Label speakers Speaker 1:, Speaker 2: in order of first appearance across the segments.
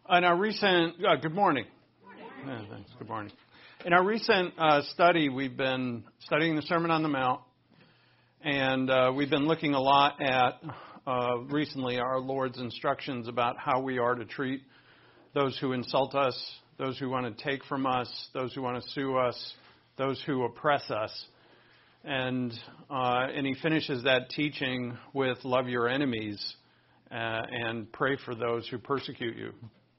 Speaker 1: In our recent, good morning. Yeah, thanks. Good morning. In our recent study, we've been studying the Sermon on the Mount, and we've been looking a lot at recently our Lord's instructions about how we are to treat those who insult us, those who want to take from us, those who want to sue us, those who oppress us. And he finishes that teaching with love your enemies and pray for those who persecute you.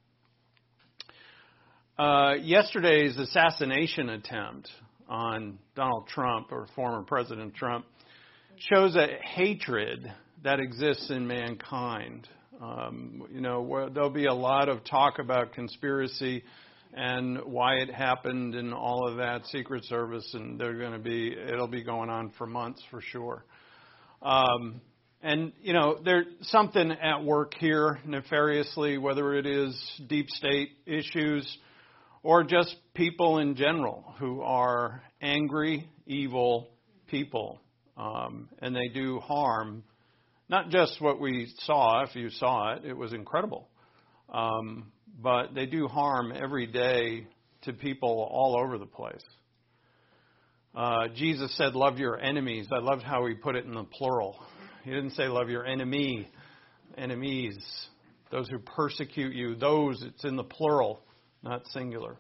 Speaker 1: Yesterday's assassination attempt on Donald Trump, or former President Trump, shows a hatred that exists in mankind. There'll be a lot of talk about conspiracy and why it happened and all of that, Secret Service, and it'll be going on for months for sure. There's something at work here nefariously, whether it is deep state issues or just people in general who are angry, evil people. And they do harm, not just what we saw. If you saw it, it was incredible. But they do harm every day to people all over the place. Jesus said, love your enemies. I loved how he put it in the plural. He didn't say love your enemies, those who persecute you. Those, it's in the plural, not singular.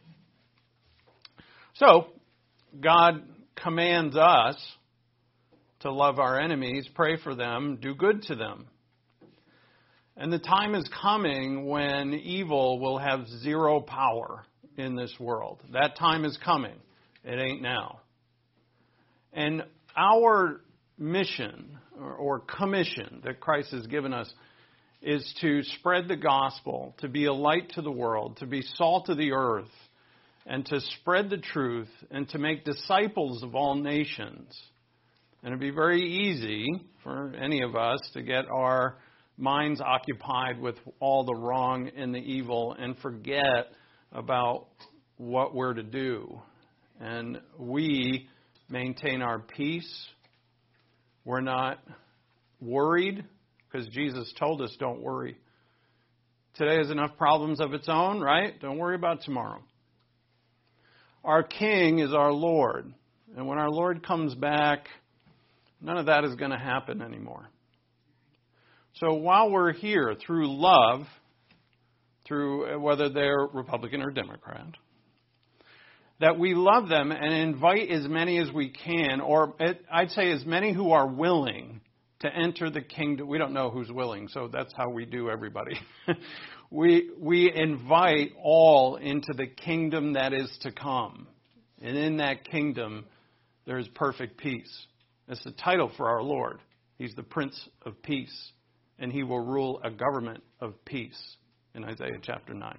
Speaker 1: So, God commands us to love our enemies, pray for them, do good to them. And the time is coming when evil will have zero power in this world. That time is coming. It ain't now. And our mission or commission that Christ has given us is to spread the gospel, to be a light to the world, to be salt of the earth, and to spread the truth, and to make disciples of all nations. And it'd be very easy for any of us to get our minds occupied with all the wrong and the evil and forget about what we're to do. And we maintain our peace. We're not worried, because Jesus told us don't worry. Today has enough problems of its own, right? Don't worry about tomorrow. Our King is our Lord. And when our Lord comes back, none of that is going to happen anymore. So while we're here, through love, through whether they're Republican or Democrat, that we love them and invite as many as we can, or I'd say as many who are willing to enter the kingdom. We don't know who's willing, so that's how we do everybody. We invite all into the kingdom that is to come. And in that kingdom, there is perfect peace. That's the title for our Lord. He's the Prince of Peace, and he will rule a government of peace in Isaiah chapter 9.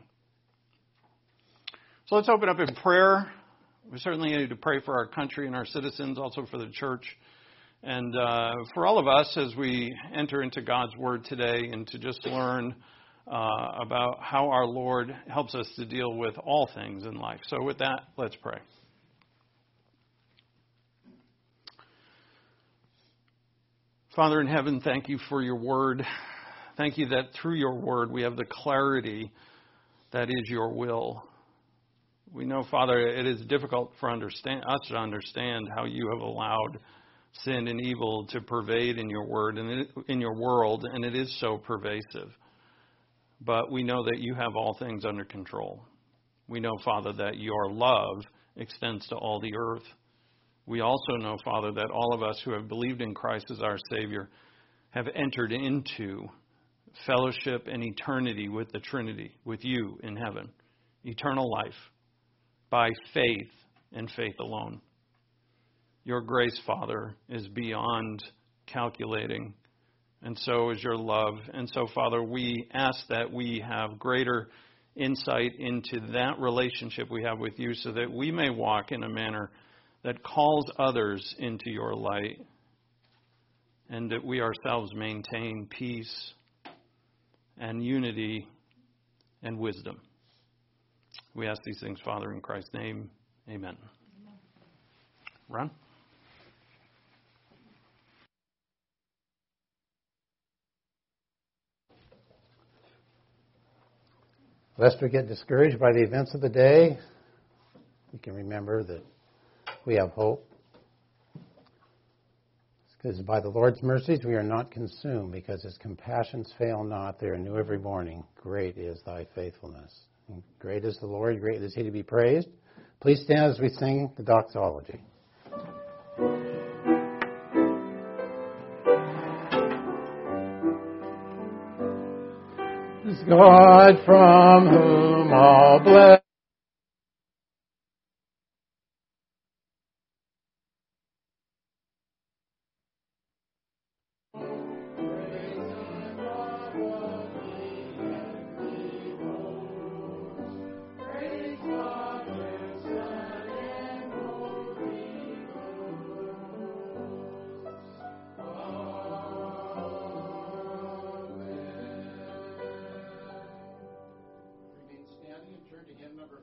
Speaker 1: So let's open up in prayer. We certainly need to pray for our country and our citizens, also for the church. And for all of us as we enter into God's Word today and to just learn about how our Lord helps us to deal with all things in life. So with that, let's pray. Father in heaven, thank you for your Word. Thank you that through your Word we have the clarity that is your will. We know, Father, it is difficult for us to understand how you have allowed sin and evil to pervade in your word and in your world, and it is so pervasive. But we know that you have all things under control. We know, Father, that your love extends to all the earth. We also know, Father, that all of us who have believed in Christ as our Savior have entered into fellowship and eternity with the Trinity, with you in heaven, eternal life, by faith and faith alone. Your grace, Father, is beyond calculating, and so is your love. And so, Father, we ask that we have greater insight into that relationship we have with you so that we may walk in a manner that calls others into your light, and that we ourselves maintain peace and unity and wisdom. We ask these things, Father, in Christ's name. Amen. Ron?
Speaker 2: Lest we get discouraged by the events of the day, we can remember that we have hope. Because by the Lord's mercies we are not consumed, because His compassions fail not. They are new every morning. Great is thy faithfulness. And great is the Lord, great is He to be praised. Please stand as we sing the doxology. God from whom all blessings number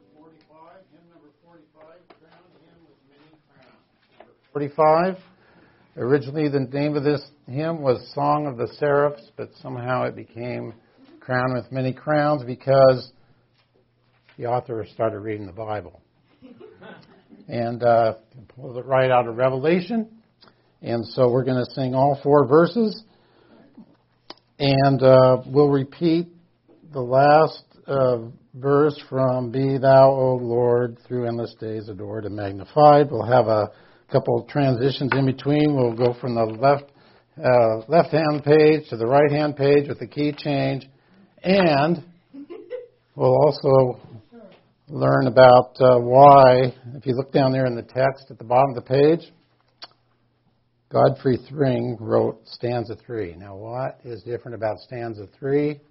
Speaker 2: 45. Originally, the name of this hymn was Song of the Seraphs, but somehow it became Crown with Many Crowns because the author started reading the Bible. And pulled it right out of Revelation. And so we're going to sing all 4 verses. And we'll repeat the last verse from Be Thou, O Lord, through endless days adored and magnified. We'll have a couple of transitions in between. We'll go from the left-hand page to the right-hand page with the key change. And we'll also learn about why, if you look down there in the text at the bottom of the page, Godfrey Thring wrote stanza 3. Now, what is different about stanza 3?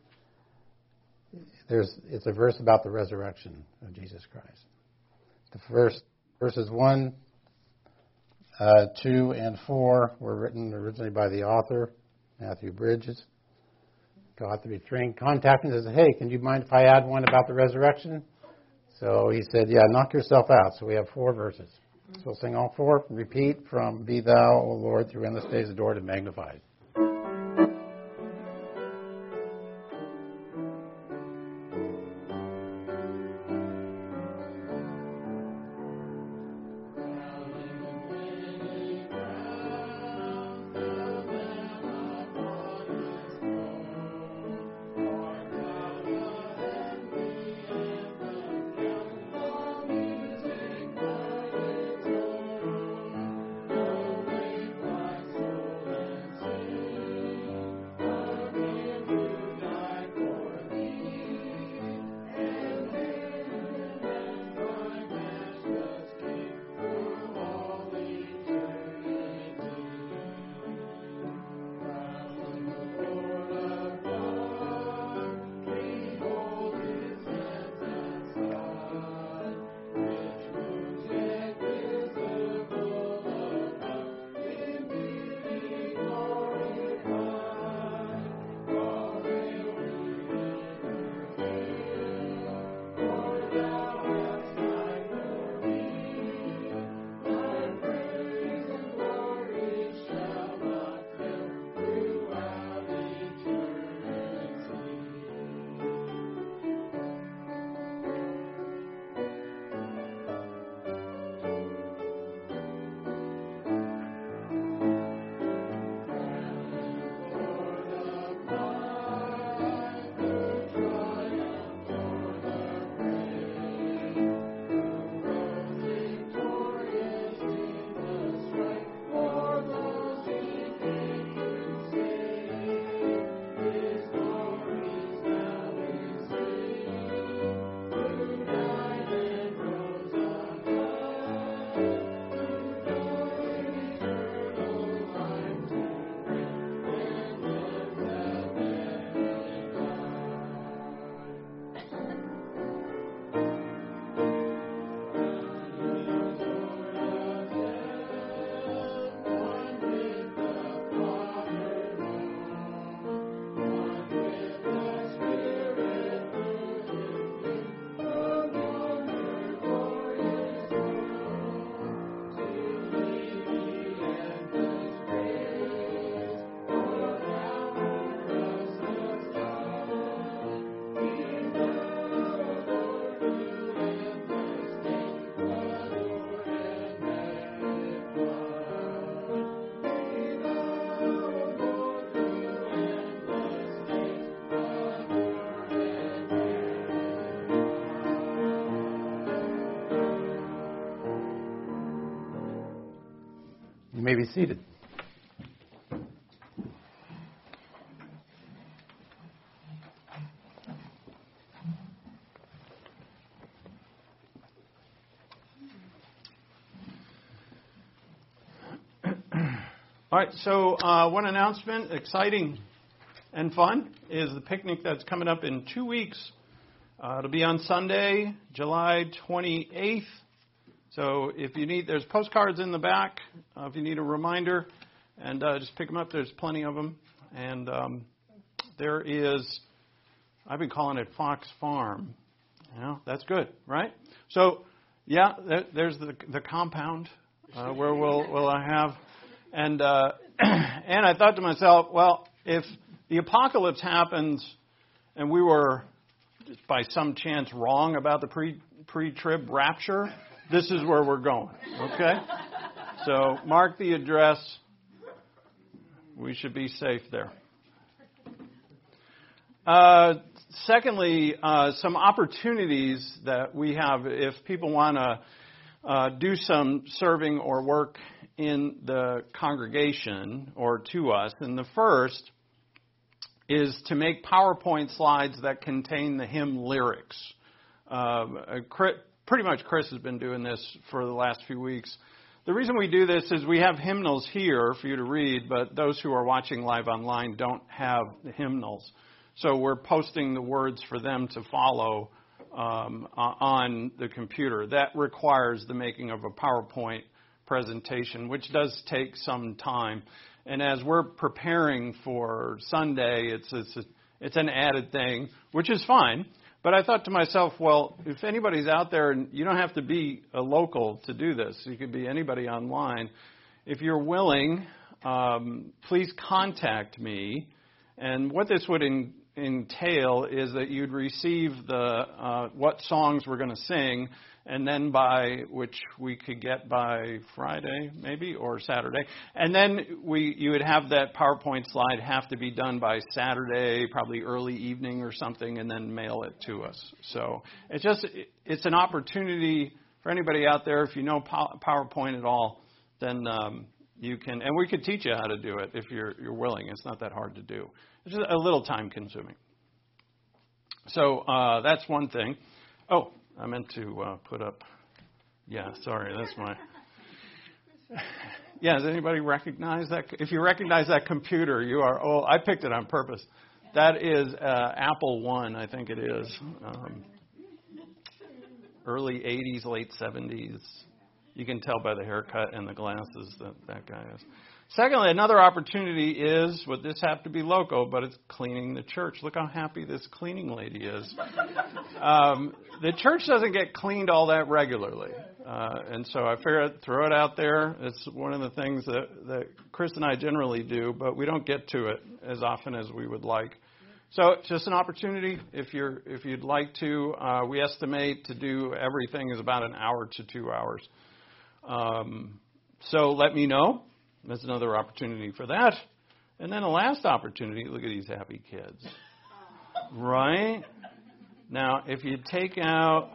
Speaker 2: It's a verse about the resurrection of Jesus Christ. The first verses 1, 2, and 4 were written originally by the author, Matthew Bridges. Godfrey Thring contacted me and said, "Hey, can you mind if I add one about the resurrection?" So he said, "Yeah, knock yourself out." So we have 4 verses. So we'll sing all 4. Repeat from Be Thou, O Lord, through endless days adored and magnified. You may be seated.
Speaker 1: All right, so one announcement, exciting and fun, is the picnic that's coming up in 2 weeks. It'll be on Sunday, July 28th. So if you need, there's postcards in the back if you need a reminder, and just pick them up. There's plenty of them. And there is, I've been calling it Fox Farm. You know, that's good, right? So, yeah, there's the compound where we'll have. And I thought to myself, well, if the apocalypse happens and we were, by some chance, wrong about the pre-trib rapture, this is where we're going, okay? So mark the address. We should be safe there. Secondly, some opportunities that we have if people want to do some serving or work in the congregation or to us. And the first is to make PowerPoint slides that contain the hymn lyrics. Pretty much Chris has been doing this for the last few weeks. The reason we do this is we have hymnals here for you to read, but those who are watching live online don't have the hymnals. So we're posting the words for them to follow on the computer. That requires the making of a PowerPoint presentation, which does take some time. And as we're preparing for Sunday, it's an added thing, which is fine. But I thought to myself, well, if anybody's out there, and you don't have to be a local to do this. You could be anybody online. If you're willing, please contact me. And what this would entail is that you'd receive the what songs we're going to sing, and then which we could get by Friday, maybe, or Saturday. And then you would have that PowerPoint slide have to be done by Saturday, probably early evening or something, and then mail it to us. So it's an opportunity for anybody out there. If you know PowerPoint at all, then you can, and we could teach you how to do it if you're willing. It's not that hard to do. It's just a little time consuming. So that's one thing. Oh, I meant to put up, sorry, that's my, does anybody recognize that? If you recognize that computer, you are, I picked it on purpose. That is Apple I, I think it is. Early 80s, late 70s. You can tell by the haircut and the glasses that guy is. Secondly, another opportunity is, would this have to be local, but it's cleaning the church. Look how happy this cleaning lady is. The church doesn't get cleaned all that regularly. And so I figured throw it out there. It's one of the things that Chris and I generally do, but we don't get to it as often as we would like. So it's just an opportunity. If you'd like to, we estimate to do everything is about an hour to 2 hours. So let me know. That's another opportunity for that. And then the last opportunity, look at these happy kids. Right? Now, if you take out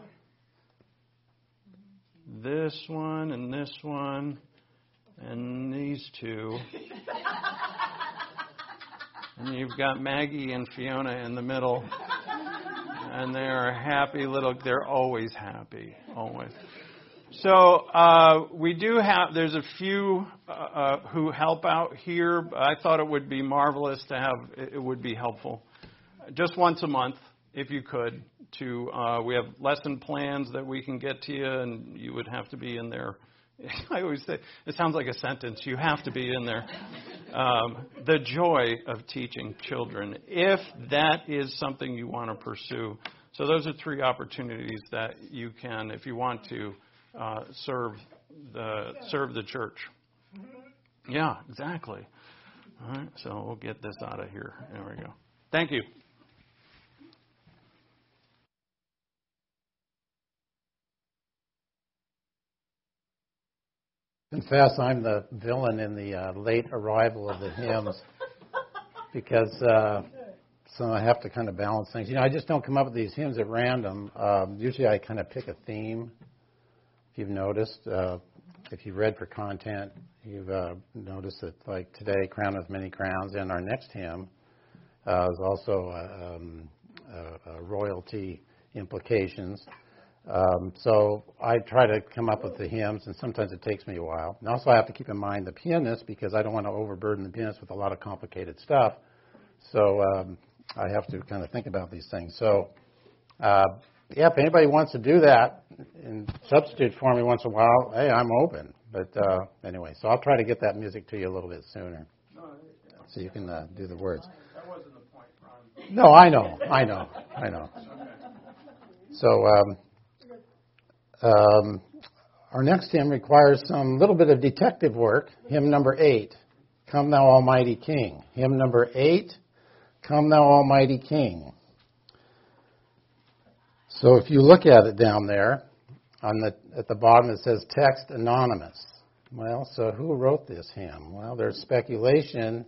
Speaker 1: this one and this one and these two, and you've got Maggie and Fiona in the middle, and they're happy they're always happy, always. So we do have, there's a few who help out here. I thought it would be marvelous to have, it would be helpful. Just once a month, if you could, we have lesson plans that we can get to you, and you would have to be in there. I always say, it sounds like a sentence, you have to be in there. The joy of teaching children, if that is something you want to pursue. So those are 3 opportunities that you can, if you want to, serve the church. Yeah, exactly. All right, so we'll get this out of here. There we go. Thank you.
Speaker 2: Confess I'm the villain in the late arrival of the hymns because so I have to kind of balance things. I just don't come up with these hymns at random. Usually I kind of pick a theme. If you've noticed, if you read for content, You've noticed that, like today, Crown with Many Crowns, and our next hymn is also royalty implications. So I try to come up with the hymns, and sometimes it takes me a while. And also I have to keep in mind the pianist, because I don't want to overburden the pianist with a lot of complicated stuff. So I have to kind of think about these things. So, if anybody wants to do that and substitute for me once in a while, hey, I'm open. But anyway, so I'll try to get that music to you a little bit sooner, so you can do the words.
Speaker 1: That wasn't the point, Ron.
Speaker 2: No, I know. So our next hymn requires some little bit of detective work. Hymn number 8, Come Thou Almighty King. Hymn number 8, Come Thou Almighty King. So if you look at it down there, at the bottom it says text anonymous. Well, so who wrote this hymn? Well, there's speculation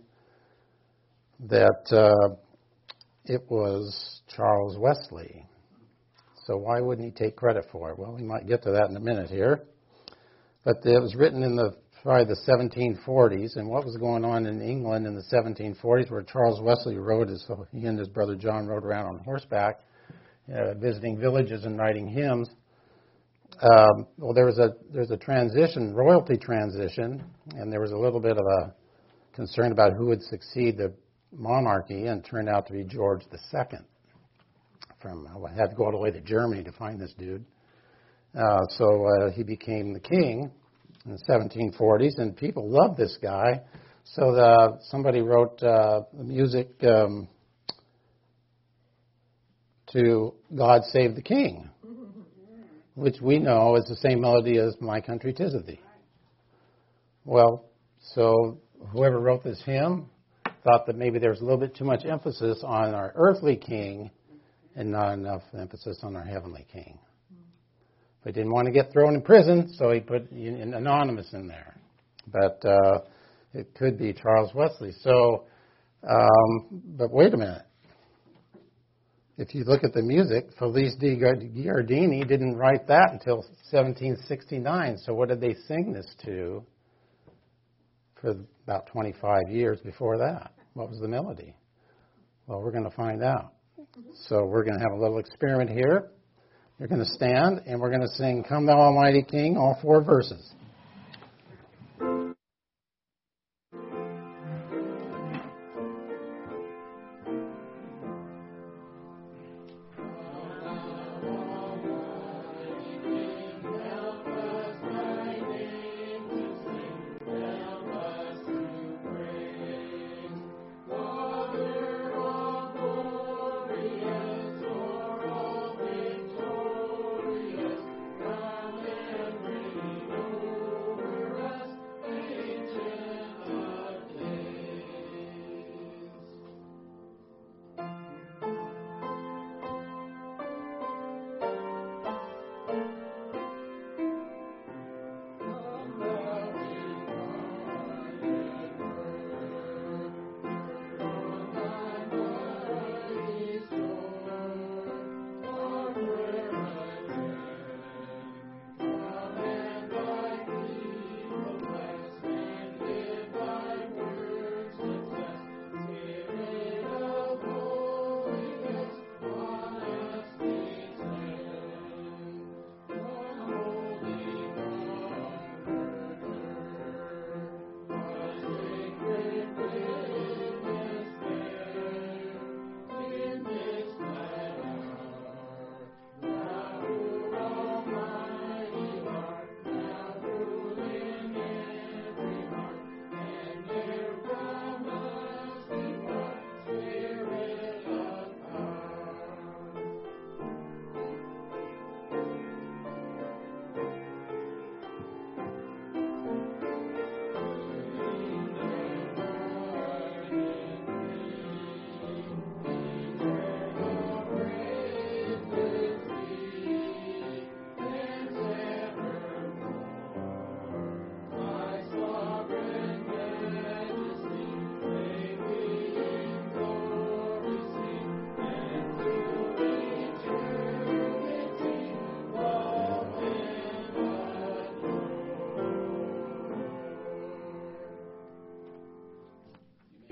Speaker 2: that it was Charles Wesley. So why wouldn't he take credit for it? Well, we might get to that in a minute here. But it was written in probably the 1740s, and what was going on in England in the 1740s, where Charles Wesley he and his brother John rode around on horseback, visiting villages and writing hymns. Well, there's a transition, royalty transition, and there was a little bit of a concern about who would succeed the monarchy, and it turned out to be George II. I had to go all the way to Germany to find this dude. So he became the king in the 1740s, and people loved this guy. So somebody wrote the music to God Save the King, which we know is the same melody as My Country 'Tis of Thee. Well, so whoever wrote this hymn thought that maybe there was a little bit too much emphasis on our earthly king and not enough emphasis on our heavenly king. But he didn't want to get thrown in prison, so he put an anonymous in there. But it could be Charles Wesley. So, but wait a minute. If you look at the music, Felice di Giardini didn't write that until 1769. So what did they sing this to for about 25 years before that? What was the melody? Well, we're going to find out. So we're going to have a little experiment here. You're going to stand, and we're going to sing Come Thou Almighty King, all 4 verses.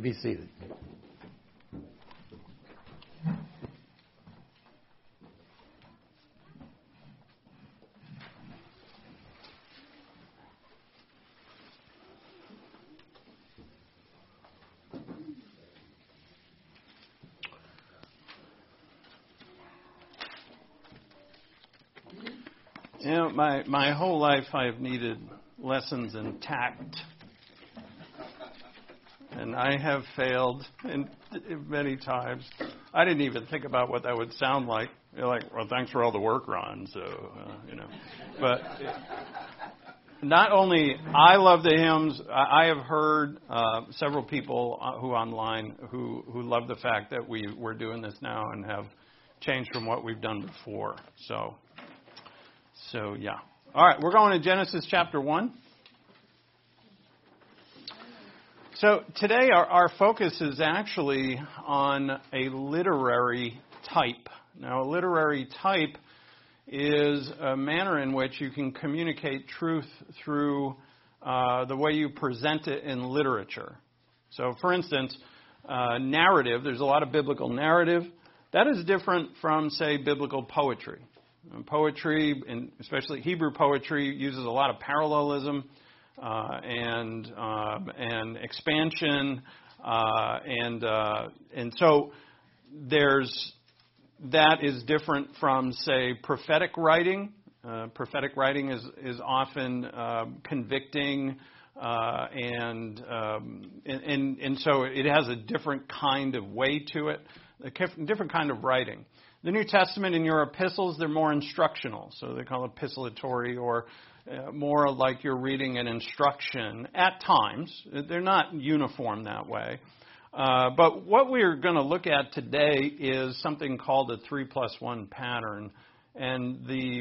Speaker 2: be seated.
Speaker 1: You know, my whole life I've needed lessons in tact. And I have failed many times. I didn't even think about what that would sound like. You're like, well, thanks for all the work, Ron. So, But not only I love the hymns, I have heard several people who online who love the fact that we're doing this now and have changed from what we've done before. So yeah. All right, we're going to Genesis chapter 1. So today our focus is actually on a literary type. Now, a literary type is a manner in which you can communicate truth through the way you present it in literature. So, for instance, narrative, there's a lot of biblical narrative. That is different from, say, biblical poetry. Poetry, and especially Hebrew poetry, uses a lot of parallelism and expansion, and so that is different from, say, prophetic writing. Prophetic writing is often convicting, and so it has a different kind of way to it, a different kind of writing. The New Testament and your epistles, they're more instructional, so they call it epistolatory, or more like you're reading an instruction at times. They're not uniform that way. But what we're going to look at today is something called a 3+1 pattern. And the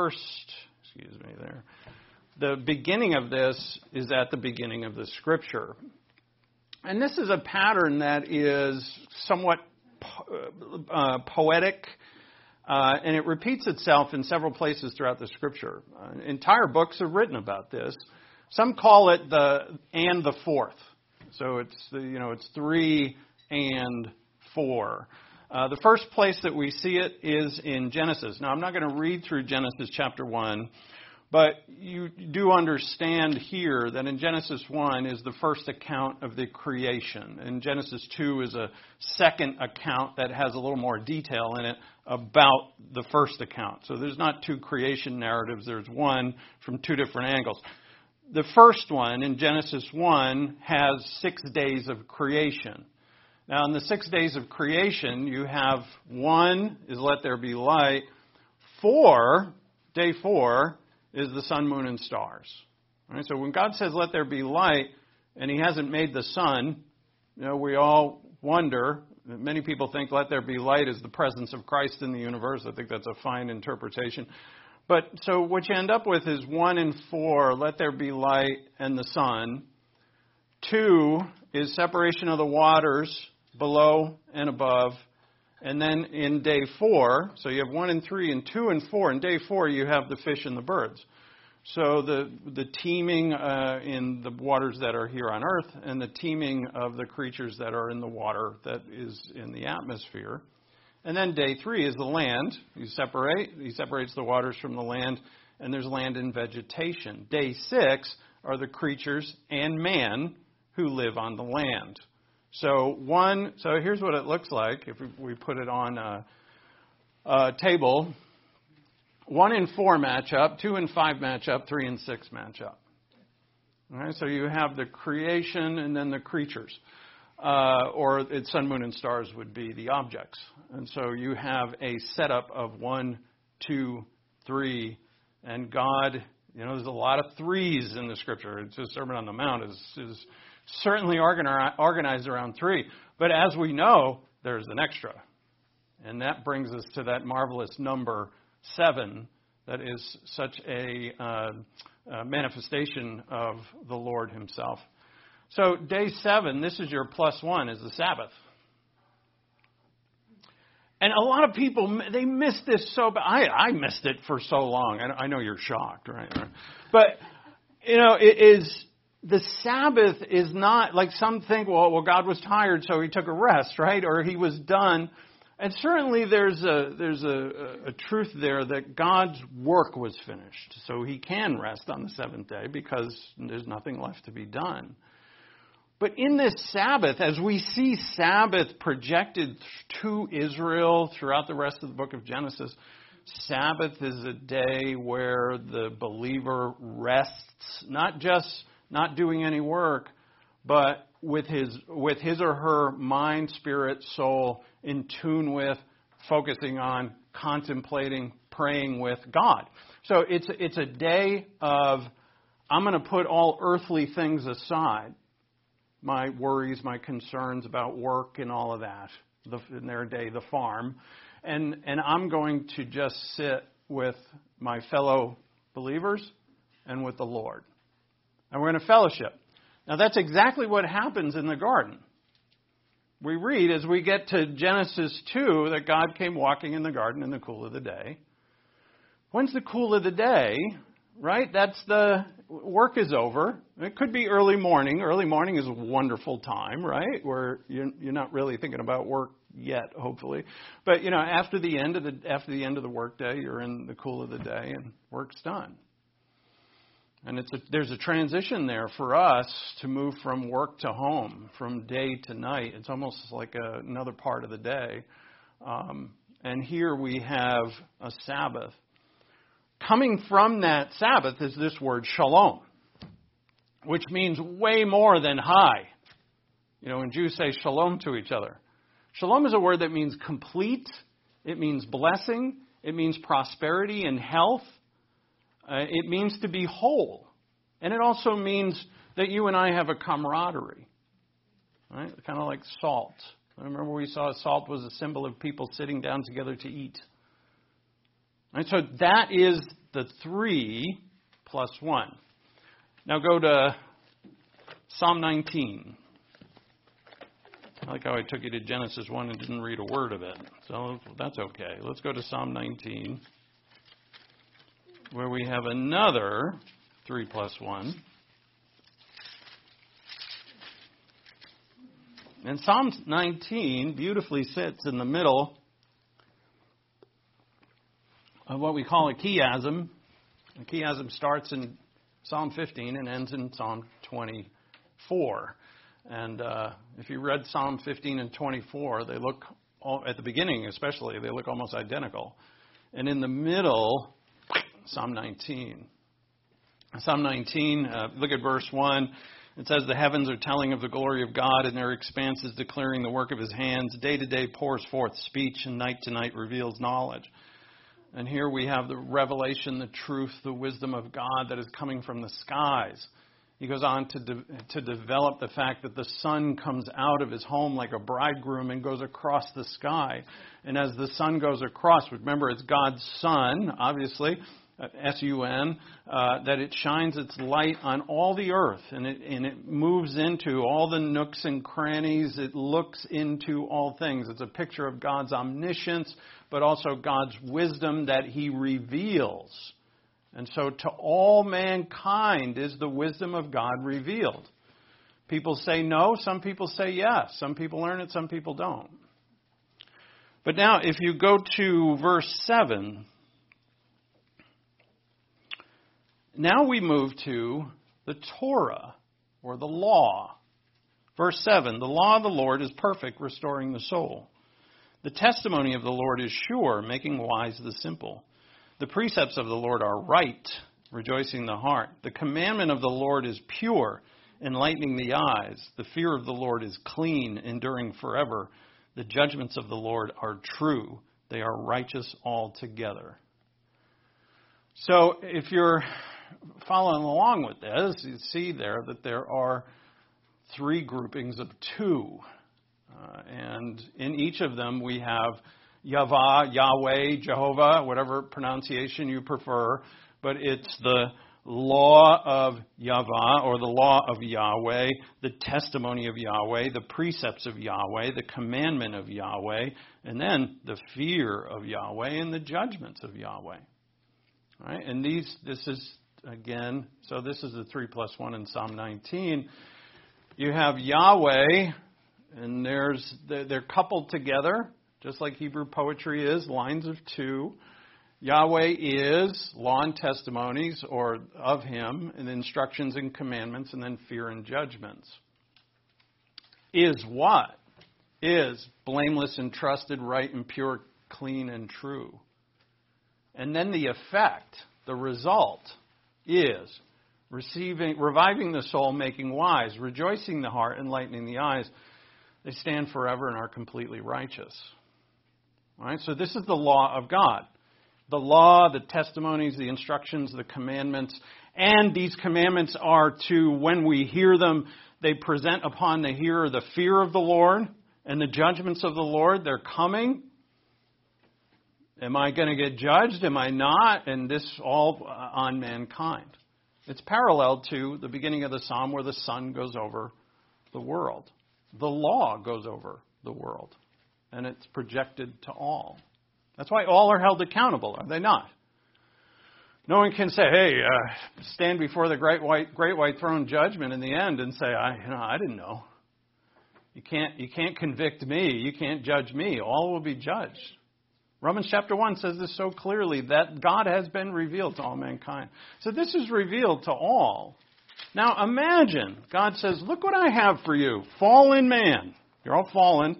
Speaker 1: beginning of this is at the beginning of the Scripture. And this is a pattern that is somewhat poetic, and it repeats itself in several places throughout the Scripture. Entire books are written about this. Some call it the fourth. So it's 3 and 4. The first place that we see it is in Genesis. Now, I'm not going to read through Genesis chapter 1, but you do understand here that in Genesis 1 is the first account of the creation. And Genesis 2 is a second account that has a little more detail in it about the first account. So there's not two creation narratives. There's one from two different angles. The first one in Genesis 1 has 6 days of creation. Now, in the 6 days of creation, you have 1 is let there be light. 4, day 4, is the sun, moon, and stars. All right, so when God says let there be light, and He hasn't made the sun, we all wonder. Many people think let there be light is the presence of Christ in the universe. I think that's a fine interpretation. But so what you end up with is 1 and 4, let there be light and the sun. 2 is separation of the waters below and above. And then in day 4, so you have 1 and 3 and 2 and 4. In day 4, you have the fish and the birds. So the teeming in the waters that are here on earth and the teeming of the creatures that are in the water that is in the atmosphere. And then day 3 is the land. He separates the waters from the land, and there's land and vegetation. Day 6 are the creatures and man who live on the land. So here's what it looks like if we put it on a table. 1 and 4 match up, 2 and 5 match up, 3 and 6 match up. All right, so you have the creation and then the creatures. Or it's sun, moon, and stars would be the objects. And so you have a setup of 1, 2, 3, and God, there's a lot of 3s in the Scripture. It's just Sermon on the Mount is certainly organized around 3. But as we know, there's an extra. And that brings us to that marvelous number 7 that is such a manifestation of the Lord Himself. So day 7, this is your +1, is the Sabbath. And a lot of people, they miss this so bad. I missed it for so long. I know you're shocked, right? But, it is the Sabbath is not, like some think, well, God was tired, so he took a rest, right? Or he was done. And certainly there's a truth there that God's work was finished. So he can rest on the seventh day because there's nothing left to be done. But in this Sabbath, as we see Sabbath projected to Israel throughout the rest of the book of Genesis, Sabbath is a day where the believer rests, not just not doing any work, but with his or her mind, spirit, soul in tune with, focusing on, contemplating, praying with God. So it's a day of, I'm going to put all earthly things aside, my worries, my concerns about work and all of that, in their day, the farm, and I'm going to just sit with my fellow believers and with the Lord. And we're going to fellowship. Now, that's exactly what happens in the garden. We read as we get to Genesis 2 that God came walking in the garden in the cool of the day. When's the cool of the day? Right? That's the work is over. It could be early morning. Early morning is a wonderful time, right? Where you're not really thinking about work yet, hopefully. But after the end of the workday, you're in the cool of the day and work's done. And there's a transition there for us to move from work to home, from day to night. It's almost like another part of the day. And here we have a Sabbath. Coming from that Sabbath is this word shalom, which means way more than hi. When Jews say shalom to each other. Shalom is a word that means complete. It means blessing. It means prosperity and health. It means to be whole. And it also means that you and I have a camaraderie. Right? Kind of like salt. Remember we saw salt was a symbol of people sitting down together to eat. Right? So that is the 3 plus 1. Now go to Psalm 19. I like how I took you to Genesis 1 and didn't read a word of it. So that's okay. Let's go to Psalm 19. Where we have another 3 plus 1. And Psalm 19 beautifully sits in the middle of what we call a chiasm. A chiasm starts in Psalm 15 and ends in Psalm 24. And if you read Psalm 15 and 24, they look, at the beginning especially, they look almost identical. And in the middle, Psalm 19. Psalm 19, look at verse 1. It says, the heavens are telling of the glory of God, and their expanses declaring the work of his hands. Day to day pours forth speech, and night to night reveals knowledge. And here we have the revelation, the truth, the wisdom of God that is coming from the skies. He goes on to develop the fact that the sun comes out of his home like a bridegroom and goes across the sky. And as the sun goes across, remember it's God's sun, obviously, S-U-N, that it shines its light on all the earth. And it moves into all the nooks and crannies. It looks into all things. It's a picture of God's omniscience, but also God's wisdom that he reveals. And so to all mankind is the wisdom of God revealed. People say no, some people say yes. Some people learn it, some people don't. But now if you go to verse 7, now we move to the Torah, or the law. Verse 7, the law of the Lord is perfect, restoring the soul. The testimony of the Lord is sure, making wise the simple. The precepts of the Lord are right, rejoicing the heart. The commandment of the Lord is pure, enlightening the eyes. The fear of the Lord is clean, enduring forever. The judgments of the Lord are true. They are righteous altogether. So if you're following along with this, you see there that there are 3 groupings of 2. And in each of them we have Yahweh, Yahweh, Jehovah, whatever pronunciation you prefer, but it's the law of Yahweh, or the law of Yahweh, the testimony of Yahweh, the precepts of Yahweh, the commandment of Yahweh, and then the fear of Yahweh and the judgments of Yahweh. Right? And this is again. So this is the 3 plus 1 in Psalm 19. You have Yahweh, and they're coupled together, just like Hebrew poetry is, lines of two. Yahweh is law and testimonies, or of him, and instructions and commandments, and then fear and judgments. Is what? Is blameless and trusted, right and pure, clean and true. And then the effect, the result, is reviving the soul, making wise, rejoicing the heart, enlightening the eyes. They stand forever and are completely righteous. All right? So this is the law of God. The law, the testimonies, the instructions, the commandments. And these commandments are to, when we hear them, they present upon the hearer the fear of the Lord and the judgments of the Lord. They're coming. Am I going to get judged? Am I not? And this all on mankind. It's parallel to the beginning of the psalm where the Son goes over the world. The law goes over the world. And it's projected to all. That's why all are held accountable, are they not? No one can say, hey, stand before the great white throne judgment in the end and say, I didn't know. You can't convict me. You can't judge me. All will be judged. Romans chapter 1 says this so clearly, that God has been revealed to all mankind. So this is revealed to all. Now imagine, God says, look what I have for you, fallen man. You're all fallen.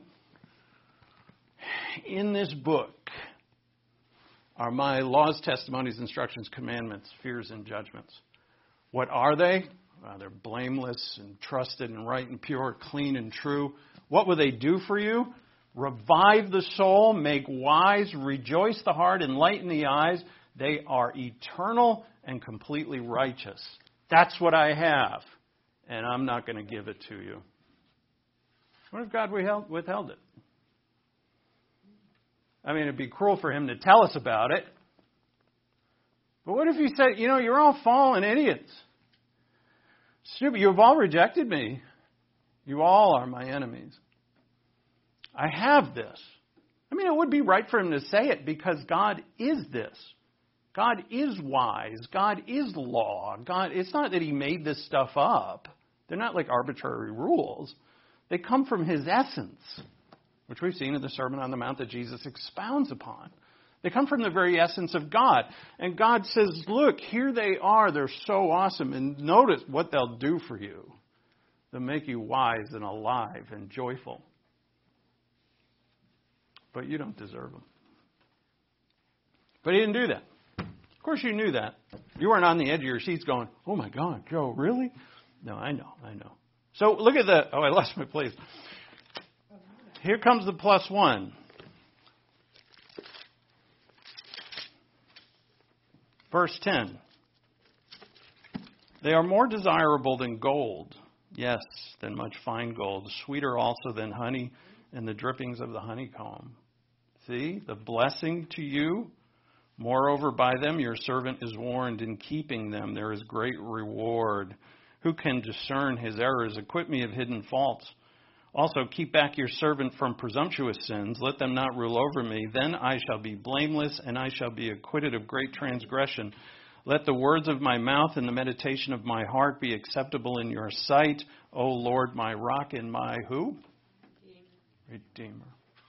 Speaker 1: In this book are my laws, testimonies, instructions, commandments, fears, and judgments. What are they? They're blameless and trusted and right and pure, clean and true. What will they do for you? Revive the soul, make wise, rejoice the heart, enlighten the eyes. They are eternal and completely righteous. That's what I have, and I'm not going to give it to you. What if God withheld it? I mean, it'd be cruel for him to tell us about it. But what if he said, you're all fallen idiots. Stupid, you've all rejected me. You all are my enemies. I have this. I mean, it would be right for him to say it because God is this. God is wise. God is law. It's not that he made this stuff up. They're not like arbitrary rules. They come from his essence, which we've seen in the Sermon on the Mount that Jesus expounds upon. They come from the very essence of God. And God says, look, here they are. They're so awesome. And notice what they'll do for you. They'll make you wise and alive and joyful. But you don't deserve them. But he didn't do that. Of course you knew that. You weren't on the edge of your seats going, oh my God, Joe, really? No, I know. So look at I lost my place. Here comes the plus one. Verse 10. They are more desirable than gold, yes, than much fine gold, sweeter also than honey and the drippings of the honeycomb. See, the blessing to you. Moreover, by them your servant is warned. In keeping them there is great reward. Who can discern his errors? Acquit me of hidden faults. Also, keep back your servant from presumptuous sins. Let them not rule over me. Then I shall be blameless, and I shall be acquitted of great transgression. Let the words of my mouth and the meditation of my heart be acceptable in your sight, O Lord, my rock and my who? Redeemer.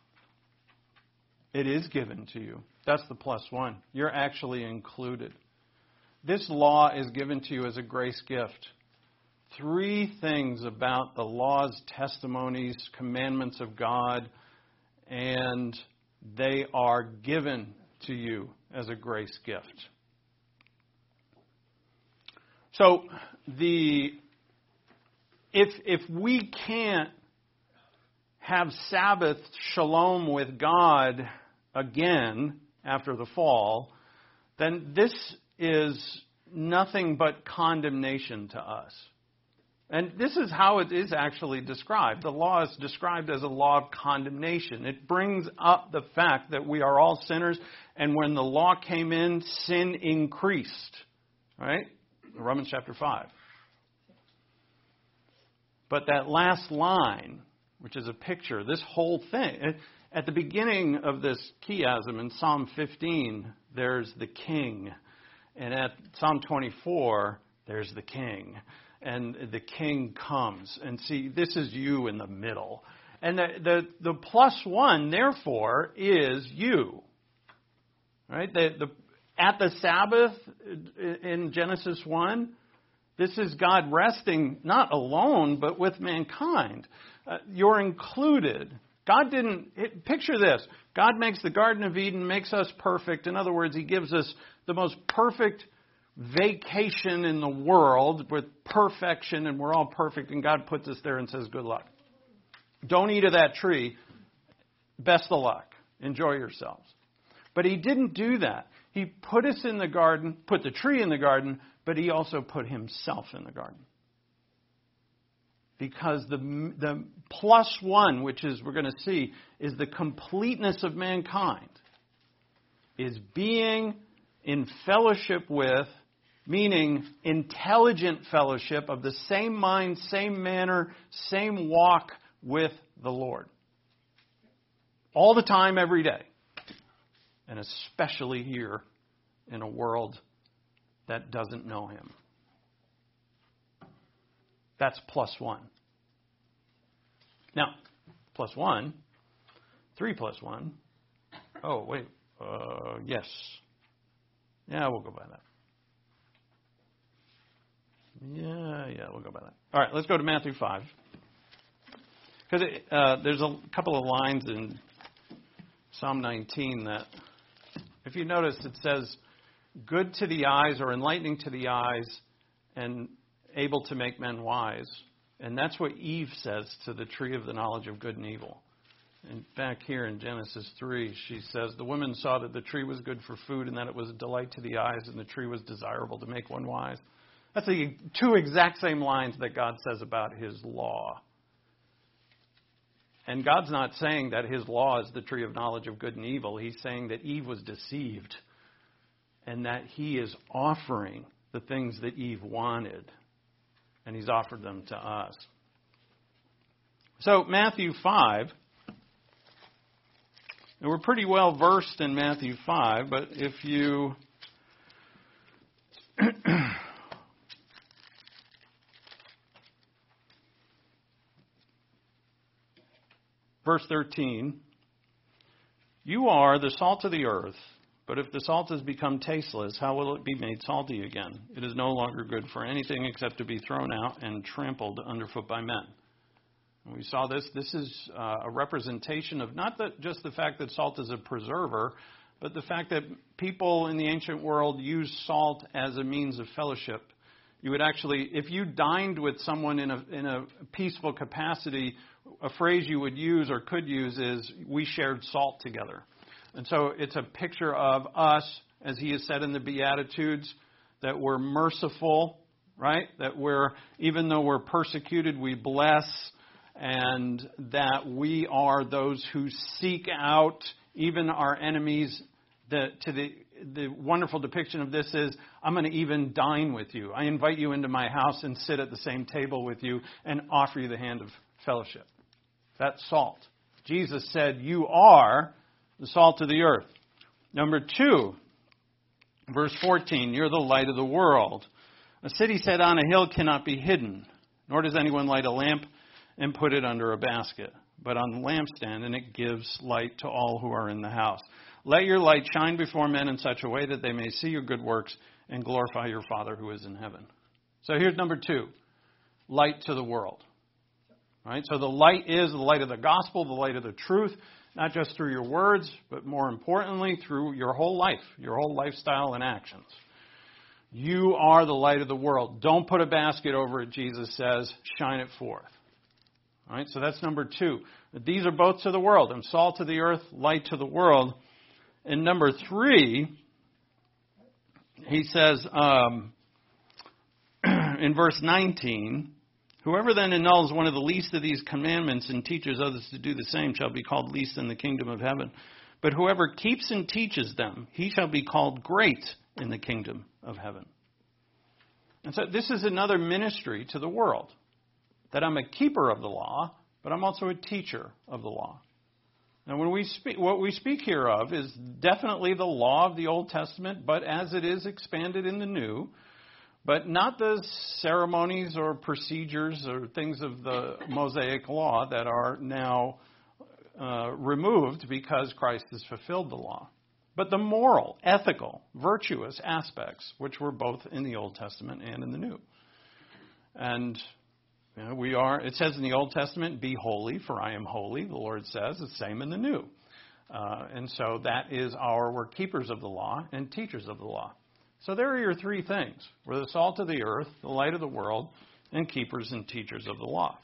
Speaker 1: It is given to you. That's the plus one. You're actually included. This law is given to you as a grace gift. 3 things about the laws, testimonies, commandments of God, and they are given to you as a grace gift. So if we can't have Sabbath shalom with God again after the fall, then this is nothing but condemnation to us. And this is how it is actually described. The law is described as a law of condemnation. It brings up the fact that we are all sinners, and when the law came in, sin increased. Right? Romans chapter 5. But that last line, which is a picture, this whole thing, at the beginning of this chiasm in Psalm 15, there's the king. And at Psalm 24, there's the king. And the king comes. And see, this is you in the middle. And the plus one, therefore, is you. Right? At the Sabbath in Genesis 1, this is God resting not alone, but with mankind. You're included. God didn't, picture this. God makes the Garden of Eden, makes us perfect. In other words, He gives us the most perfect vacation in the world with perfection, and we're all perfect, and God puts us there and says, good luck. Don't eat of that tree. Best of luck. Enjoy yourselves. But He didn't do that. He put us in the garden, put the tree in the garden, but He also put Himself in the garden. Because the plus one, which is, we're going to see, is the completeness of mankind, is being in fellowship with, meaning intelligent fellowship of the same mind, same manner, same walk with the Lord. All the time, every day. And especially here in a world that doesn't know Him. That's plus one. Now, plus one, 3 plus 1. Oh, wait. Yes. Yeah, we'll go by that. Yeah, we'll go by that. All right, let's go to Matthew 5. Because there's a couple of lines in Psalm 19 that, if you notice, it says, good to the eyes or enlightening to the eyes and able to make men wise. And that's what Eve says to the tree of the knowledge of good and evil. And back here in Genesis 3, she says, the woman saw that the tree was good for food and that it was a delight to the eyes and the tree was desirable to make one wise. That's the 2 exact same lines that God says about His law. And God's not saying that His law is the tree of knowledge of good and evil. He's saying that Eve was deceived and that He is offering the things that Eve wanted. And He's offered them to us. So Matthew 5, and we're pretty well versed in Matthew 5, but if you verse 13, you are the salt of the earth, but if the salt has become tasteless, how will it be made salty again? It is no longer good for anything except to be thrown out and trampled underfoot by men. And we saw this. This is a representation of not just the fact that salt is a preserver, but the fact that people in the ancient world used salt as a means of fellowship. You would actually, if you dined with someone in a peaceful capacity, a phrase you would use or could use is, we shared salt together. And so it's a picture of us, as He has said in the Beatitudes, that we're merciful, right? That we're, even though we're persecuted, we bless, and that we are those who seek out even our enemies. The wonderful depiction of this is, I'm going to even dine with you. I invite you into my house and sit at the same table with you and offer you the hand of fellowship. That's salt. Jesus said, you are the salt of the earth. Number 2, verse 14, you're the light of the world. A city set on a hill cannot be hidden, nor does anyone light a lamp and put it under a basket, but on the lampstand, and it gives light to all who are in the house. Let your light shine before men in such a way that they may see your good works and glorify your Father who is in heaven. So here's number 2, light to the world. Right? So the light is the light of the gospel, the light of the truth, not just through your words, but more importantly, through your whole life, your whole lifestyle and actions. You are the light of the world. Don't put a basket over it, Jesus says. Shine it forth. All right, so that's number 2. These are both to the world. I'm salt to the earth, light to the world. And number 3, he says in verse 19, whoever then annuls one of the least of these commandments and teaches others to do the same shall be called least in the kingdom of heaven. But whoever keeps and teaches them, he shall be called great in the kingdom of heaven. And so this is another ministry to the world, that I'm a keeper of the law, but I'm also a teacher of the law. Now, when we speak, what we speak here of is definitely the law of the Old Testament, but as it is expanded in the New, but not the ceremonies or procedures or things of the Mosaic law that are now removed because Christ has fulfilled the law. But the moral, ethical, virtuous aspects, which were both in the Old Testament and in the New. And it says in the Old Testament, be holy, for I am holy. The Lord says the same in the New. And so that is we're keepers of the law and teachers of the law. So there are your three things. We're the salt of the earth, the light of the world, and keepers and teachers of the law.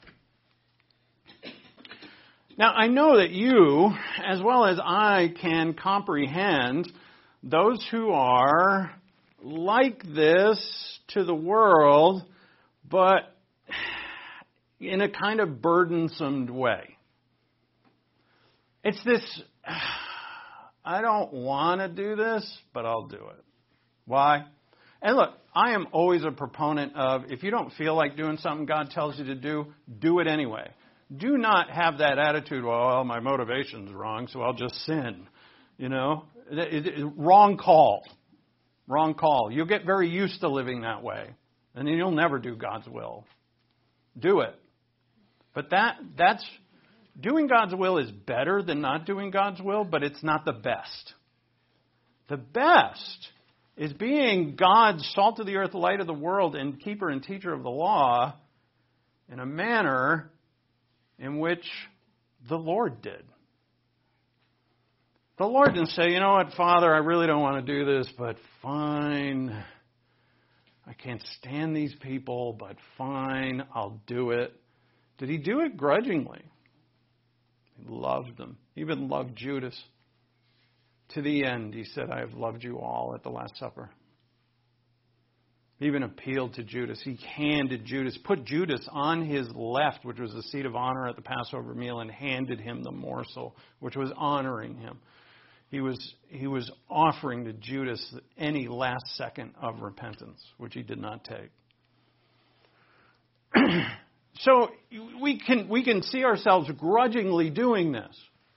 Speaker 1: Now, I know that you, as well as I, can comprehend those who are like this to the world, but in a kind of burdensome way. It's this, I don't want to do this, but I'll do it. Why? And look, I am always a proponent of, if you don't feel like doing something God tells you to do it anyway. Do not have that attitude, well, my motivation's wrong, so I'll just sin. Wrong call. Wrong call. You'll get very used to living that way, and then you'll never do God's will. Do it. But that's doing God's will is better than not doing God's will, but it's not the best. The best is being God's salt of the earth, light of the world, and keeper and teacher of the law in a manner in which the Lord did. The Lord didn't say, you know what, Father, I really don't want to do this, but fine. I can't stand these people, but fine, I'll do it. Did he do it grudgingly? He loved them. He even loved Judas. To the end, he said, I have loved you all at the Last Supper. He even appealed to Judas. He put Judas on his left, which was the seat of honor at the Passover meal, and handed him the morsel, which was honoring him. He was offering to Judas any last second of repentance, which he did not take. So we can see ourselves grudgingly doing this.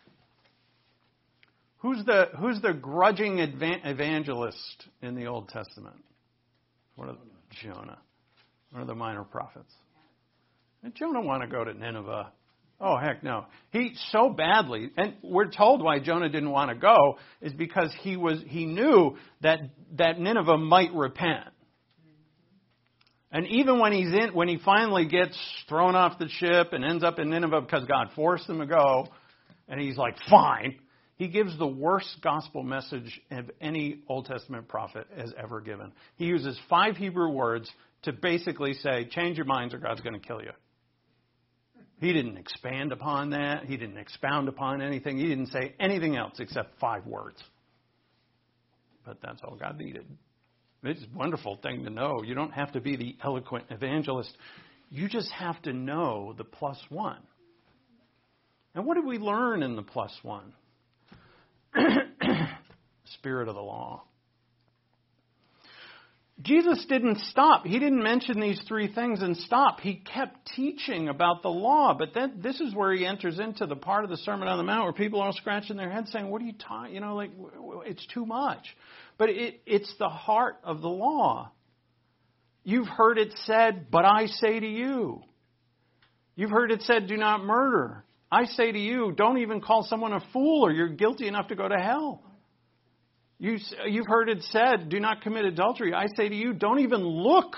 Speaker 1: Who's the grudging evangelist in the Old Testament? Jonah. One of the minor prophets. Did Jonah want to go to Nineveh? Oh, heck no. He so badly, and we're told why Jonah didn't want to go, is because he knew that Nineveh might repent. And even when he finally gets thrown off the ship and ends up in Nineveh because God forced him to go, and he's like, fine, he gives the worst gospel message of any Old Testament prophet has ever given. He uses 5 Hebrew words to basically say, change your minds or God's going to kill you. He didn't expand upon that. He didn't expound upon anything. He didn't say anything else except 5 words. But that's all God needed. It's a wonderful thing to know. You don't have to be the eloquent evangelist. You just have to know the +1. And what did we learn in the +1? Spirit of the law. Jesus didn't stop. He didn't mention these 3 things and stop. He kept teaching about the law. But then this is where he enters into the part of the Sermon on the Mount where people are scratching their heads saying, what are you talking? It's too much. But it's the heart of the law. You've heard it said, but I say to you. You've heard it said, do not murder. I say to you, don't even call someone a fool or you're guilty enough to go to hell. You've heard it said, do not commit adultery. I say to you, don't even look.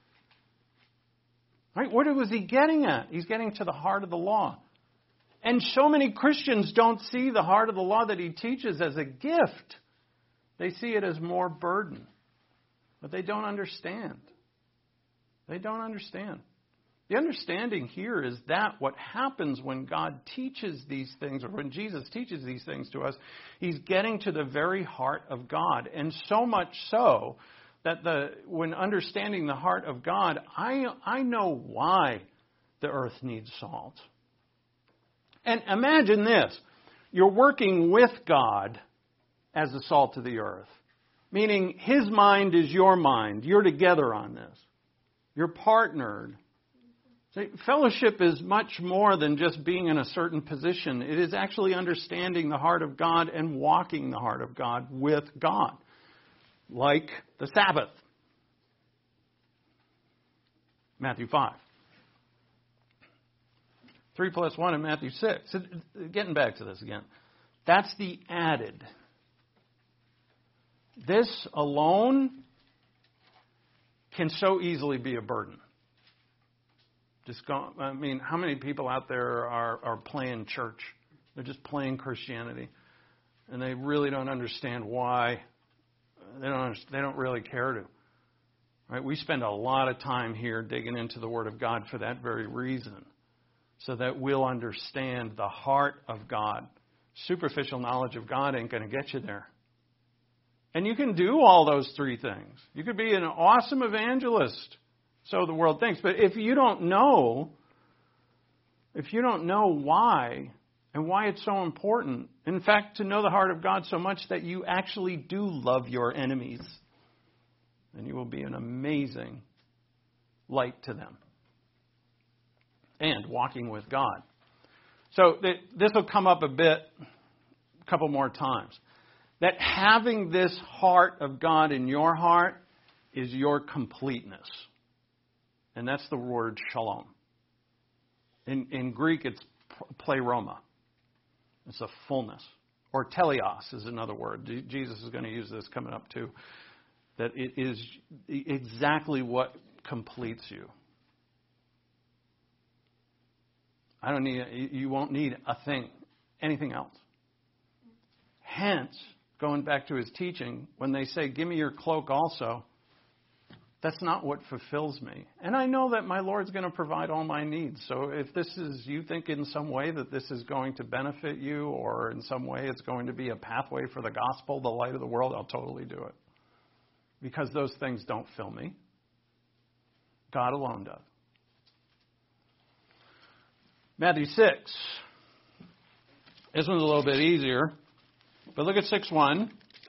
Speaker 1: Right? What was he getting at? He's getting to the heart of the law. And so many Christians don't see the heart of the law that he teaches as a gift. They see it as more burden. But they don't understand. They don't understand. The understanding here is that what happens when God teaches these things, or when Jesus teaches these things to us, he's getting to the very heart of God. And so much so that when understanding the heart of God, I know why the earth needs salt. And imagine this. You're working with God as the salt of the earth. Meaning his mind is your mind. You're together on this. You're partnered. See, fellowship is much more than just being in a certain position. It is actually understanding the heart of God and walking the heart of God with God, like the Sabbath. Matthew 5. 3 plus 1 in Matthew 6. Getting back to this again. That's the added. This alone can so easily be a burden. How many people out there are playing church? They're just playing Christianity. And they really don't understand why. They don't really care to. Right? We spend a lot of time here digging into the Word of God for that very reason. So that we'll understand the heart of God. Superficial knowledge of God ain't going to get you there. And you can do all those three things. You could be an awesome evangelist, so the world thinks. But if you don't know why and why it's so important, in fact, to know the heart of God so much that you actually do love your enemies, then you will be an amazing light to them. And walking with God. So this will come up a couple more times. That having this heart of God in your heart is your completeness. And that's the word shalom. In Greek, it's pleroma. It's a fullness. Or teleos is another word. Jesus is going to use this coming up too. That it is exactly what completes you. You won't need a thing, anything else. Hence, going back to his teaching, when they say, give me your cloak also, that's not what fulfills me. And I know that my Lord's going to provide all my needs. So if you think in some way that this is going to benefit you, or in some way it's going to be a pathway for the gospel, the light of the world, I'll totally do it. Because those things don't fill me. God alone does. Matthew 6. This one's a little bit easier. But look at 6:1.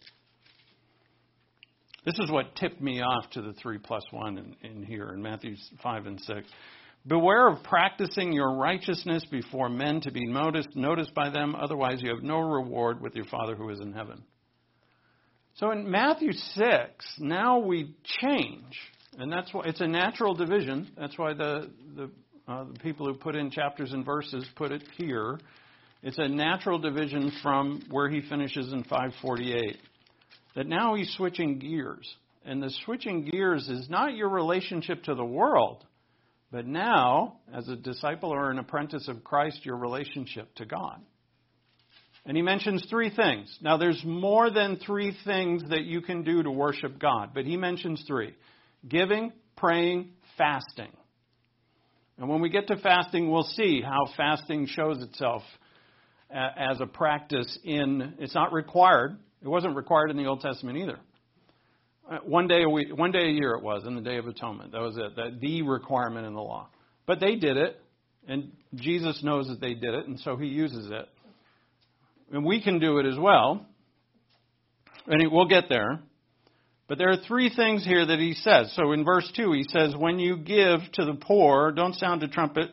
Speaker 1: This is what tipped me off to the 3 plus 1 in here in Matthew 5 and 6. Beware of practicing your righteousness before men to be noticed by them. Otherwise you have no reward with your Father who is in heaven. So in Matthew 6, now we change. And that's why it's a natural division. That's why the people who put in chapters and verses put it here. It's a natural division from where he finishes in 5:48. That now he's switching gears. And the switching gears is not your relationship to the world, but now, as a disciple or an apprentice of Christ, your relationship to God. And he mentions 3 things. Now, there's more than 3 things that you can do to worship God, but he mentions 3. Giving, praying, fasting. And when we get to fasting, we'll see how fasting shows itself as a practice it's not required. It wasn't required in the Old Testament either. One day a year it was, in the Day of Atonement. That was it, the requirement in the law. But they did it, and Jesus knows that they did it, and so he uses it. And we can do it as well. And we'll get there. But there are 3 things here that he says. So in verse 2, he says, when you give to the poor, don't sound a trumpet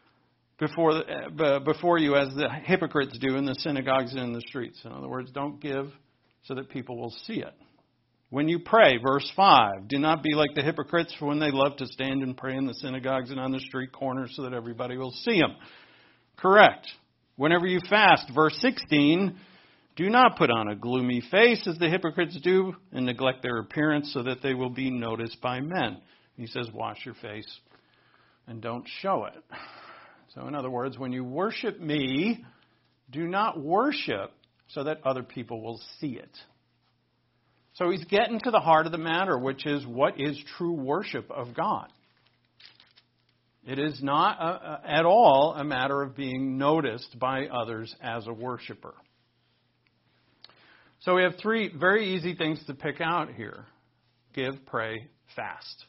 Speaker 1: before you as the hypocrites do in the synagogues and in the streets. In other words, don't give so that people will see it. When you pray, verse 5, do not be like the hypocrites, for when they love to stand and pray in the synagogues and on the street corners so that everybody will see them. Correct. Whenever you fast, verse 16, do not put on a gloomy face as the hypocrites do and neglect their appearance so that they will be noticed by men. He says, wash your face and don't show it. So in other words, when you worship me, do not worship so that other people will see it. So he's getting to the heart of the matter, which is what is true worship of God. It is not at all a matter of being noticed by others as a worshiper. So we have 3 very easy things to pick out here. Give, pray, fast.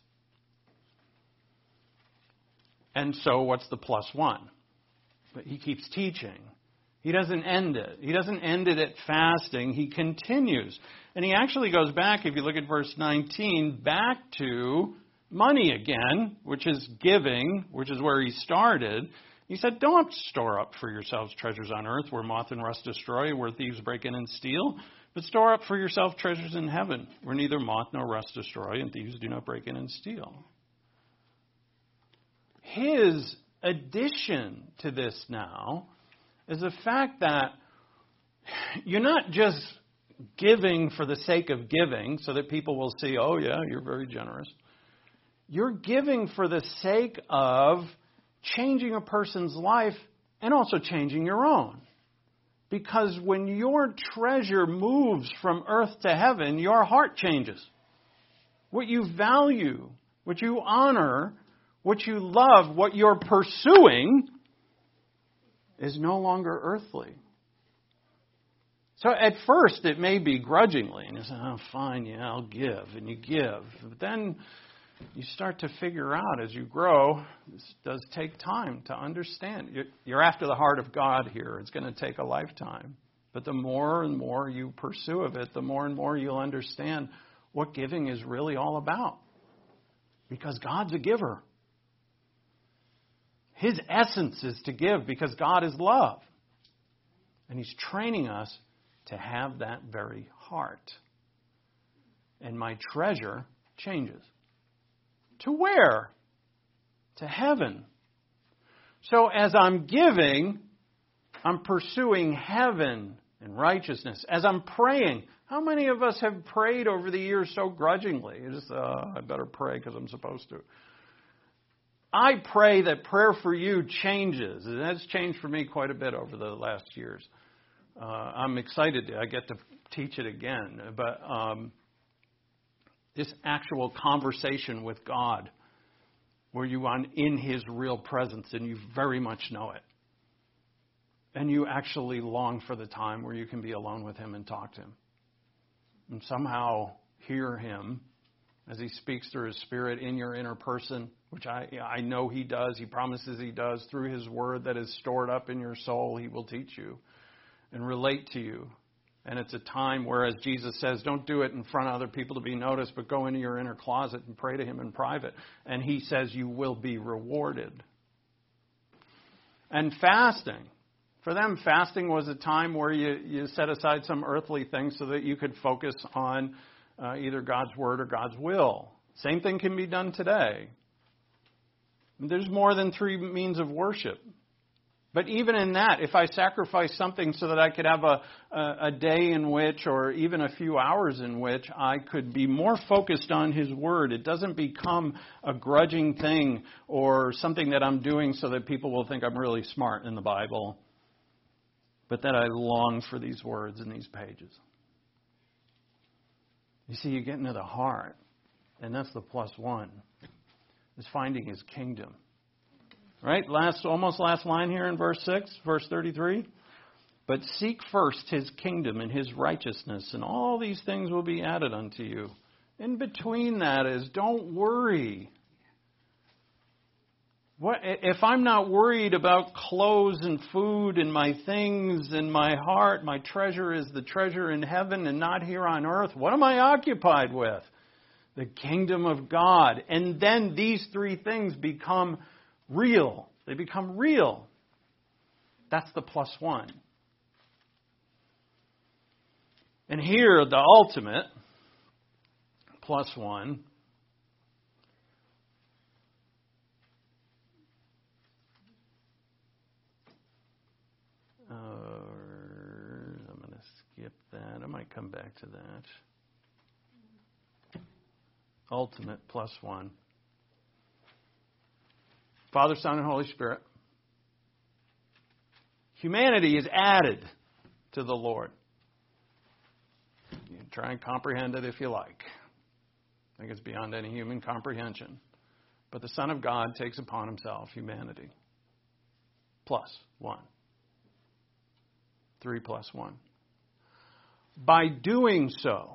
Speaker 1: And so what's the plus 1? But he keeps teaching. He doesn't end it. He doesn't end it at fasting. He continues. And he actually goes back, if you look at verse 19, back to money again, which is giving, which is where he started. He said, don't store up for yourselves treasures on earth where moth and rust destroy, where thieves break in and steal, but store up for yourself treasures in heaven where neither moth nor rust destroy and thieves do not break in and steal. His addition to this now is the fact that you're not just giving for the sake of giving so that people will see, oh yeah, you're very generous. You're giving for the sake of changing a person's life and also changing your own. Because when your treasure moves from earth to heaven, your heart changes. What you value, what you honor, what you love, what you're pursuing is no longer earthly. So at first it may be grudgingly, and you say, oh fine, yeah, I'll give, and you give. But then you start to figure out as you grow, this does take time to understand. You're after the heart of God here. It's going to take a lifetime. But the more and more you pursue of it, the more and more you'll understand what giving is really all about. Because God's a giver. His essence is to give because God is love. And He's training us to have that very heart. And my treasure changes. To where? To heaven. So as I'm giving, I'm pursuing heaven and righteousness. As I'm praying, how many of us have prayed over the years so grudgingly? You just, I better pray because I'm supposed to. I pray that prayer for you changes. And that's changed for me quite a bit over the last years. I'm excited I get to teach it again. But this actual conversation with God where you are in His real presence and you very much know it. And you actually long for the time where you can be alone with Him and talk to Him. And somehow hear Him as He speaks through His Spirit in your inner person, which I know He does. He promises He does. Through His Word that is stored up in your soul, He will teach you and relate to you. And it's a time where, as Jesus says, don't do it in front of other people to be noticed, but go into your inner closet and pray to Him in private. And He says you will be rewarded. And fasting. For them, fasting was a time where you set aside some earthly things so that you could focus on either God's Word or God's will. Same thing can be done today. There's more than 3 means of worship. But even in that, if I sacrifice something so that I could have a day in which, or even a few hours in which, I could be more focused on His Word, it doesn't become a grudging thing or something that I'm doing so that people will think I'm really smart in the Bible, but that I long for these words in these pages. You see, you get into the heart, and that's the +1, is finding His kingdom. Right? Almost last line here in verse 6, verse 33. But seek first His kingdom and His righteousness, and all these things will be added unto you. In between that is, don't worry. If I'm not worried about clothes and food and my things and my heart, my treasure is the treasure in heaven and not here on earth, what am I occupied with? The kingdom of God. And then these 3 things become real. They become real. That's the +1. And here, the ultimate +1 I'm going to skip that. I might come back to that. Ultimate +1. Father, Son, and Holy Spirit. Humanity is added to the Lord. You can try and comprehend it if you like. I think it's beyond any human comprehension. But the Son of God takes upon Himself humanity. +1. 3 + 1. By doing so,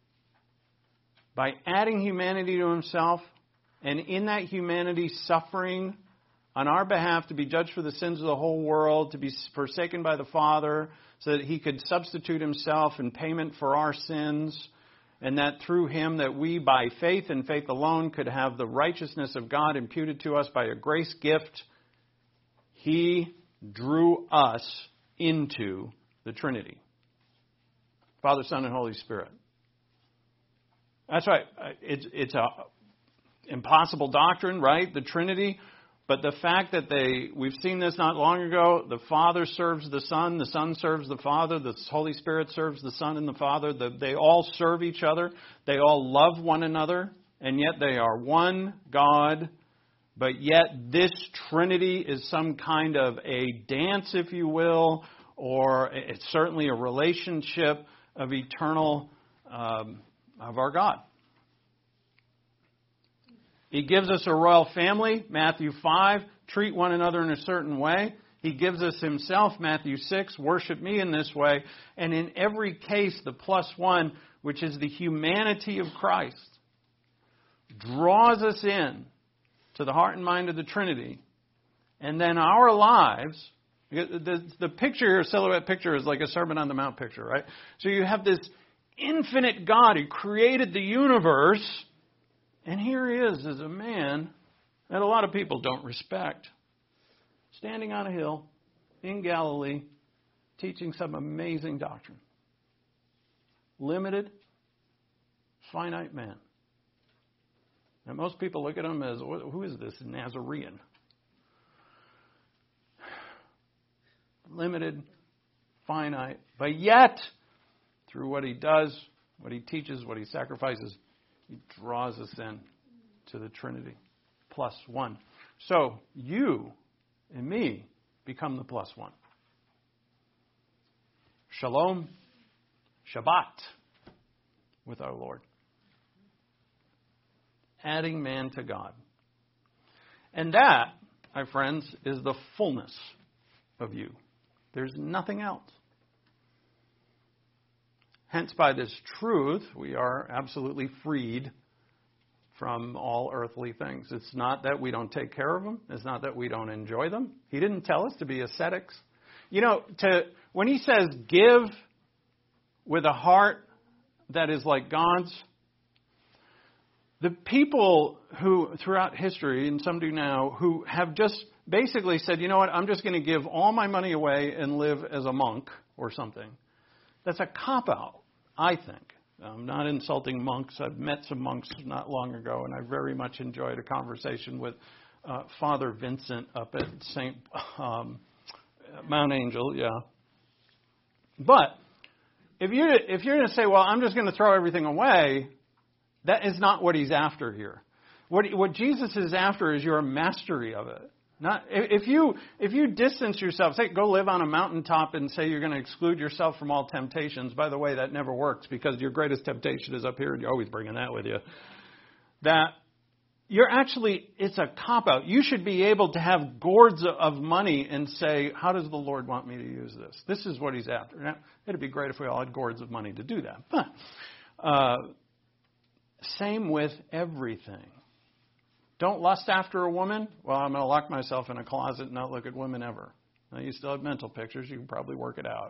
Speaker 1: by adding humanity to Himself, and in that humanity suffering on our behalf to be judged for the sins of the whole world, to be forsaken by the Father, so that He could substitute Himself in payment for our sins, and that through him that we by faith and faith alone could have the righteousness of God imputed to us by a grace gift. He drew us into the Trinity. Father, Son, and Holy Spirit. That's right. It's a impossible doctrine, right? The Trinity. But the fact that we've seen this not long ago, the Father serves the Son serves the Father, the Holy Spirit serves the Son and the Father. They all serve each other. They all love one another, and yet they are one God. But yet this Trinity is some kind of a dance, if you will, or it's certainly a relationship of eternal, of our God. He gives us a royal family, Matthew 5, treat one another in a certain way. He gives us himself, Matthew 6, worship me in this way. And in every case, the plus one, which is the humanity of Christ, draws us in to the heart and mind of the Trinity. And then our lives, the picture here, silhouette picture, is like a Sermon on the Mount picture, right? So you have this infinite God who created the universe. And here he is as a man that a lot of people don't respect, standing on a hill in Galilee, teaching some amazing doctrine. Limited, finite man. And most people look at him as, who is this Nazarene? Limited, finite, but yet, through what he does, what he teaches, what he sacrifices, he draws us in to the Trinity. Plus one. So you and me become the plus one. Shalom, Shabbat with our Lord. Adding man to God. And that, my friends, is the fullness of you. There's nothing else. Hence, by this truth, we are absolutely freed from all earthly things. It's not that we don't take care of them. It's not that we don't enjoy them. He didn't tell us to be ascetics. You know, when he says give with a heart that is like God's, the people who, throughout history, and some do now, who have just basically said, you know what, I'm just going to give all my money away and live as a monk or something. That's a cop-out, I think. I'm not insulting monks. I've met some monks not long ago, and I very much enjoyed a conversation with Father Vincent up at St. Mount Angel, yeah. But if you're going to say, well, I'm just going to throw everything away, that is not what he's after here. What Jesus is after is your mastery of it. Not if you distance yourself, say go live on a mountaintop and say you're going to exclude yourself from all temptations. By the way, that never works because your greatest temptation is up here and you're always bringing that with you. That you're actually, it's a cop-out. You should be able to have gourds of money and say, how does the Lord want me to use this? This is what he's after. Now, it'd be great if we all had gourds of money to do that. But same with everything. Don't lust after a woman? Well, I'm going to lock myself in a closet and not look at women ever. Now, you still have mental pictures. You can probably work it out.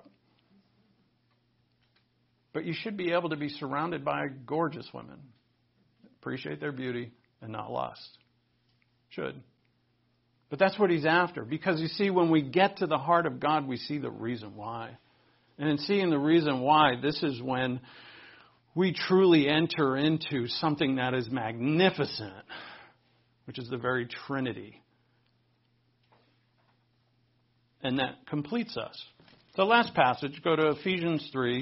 Speaker 1: But you should be able to be surrounded by gorgeous women. Appreciate their beauty and not lust. Should. But that's what he's after. Because you see, when we get to the heart of God, we see the reason why. And in seeing the reason why, this is when we truly enter into something that is magnificent, which is the very Trinity. And that completes us. The last passage, go to Ephesians 3.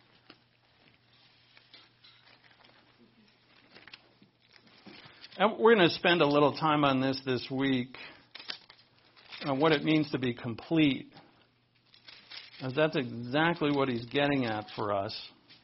Speaker 1: And we're going to spend a little time on this week, on what it means to be complete. As that's exactly what he's getting at for us.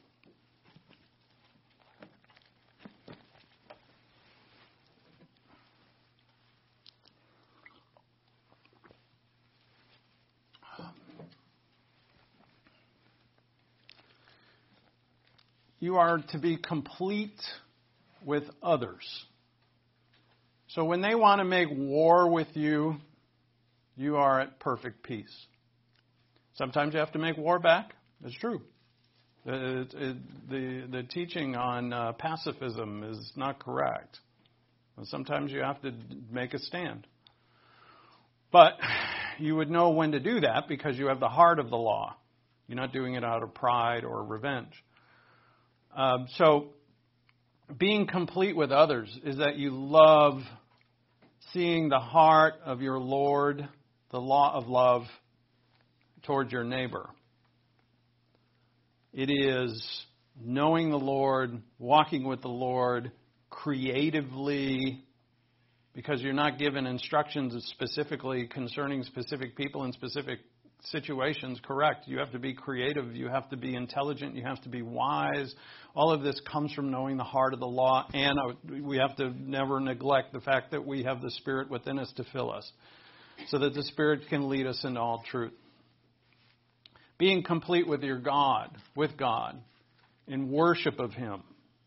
Speaker 1: You are to be complete with others. So when they want to make war with you, you are at perfect peace. Sometimes you have to make war back. That's true. The teaching on pacifism is not correct. And sometimes you have to make a stand. But you would know when to do that because you have the heart of the law. You're not doing it out of pride or revenge. So being complete with others is that you love seeing the heart of your Lord, the law of love, towards your neighbor. It is knowing the Lord, walking with the Lord creatively, because you're not given instructions specifically concerning specific people in specific situations. Correct. You have to be creative. You have to be intelligent. You have to be wise. All of this comes from knowing the heart of the law. And we have to never neglect the fact that we have the Spirit within us to fill us, so that the Spirit can lead us into all truth. Being complete with God, in worship of Him.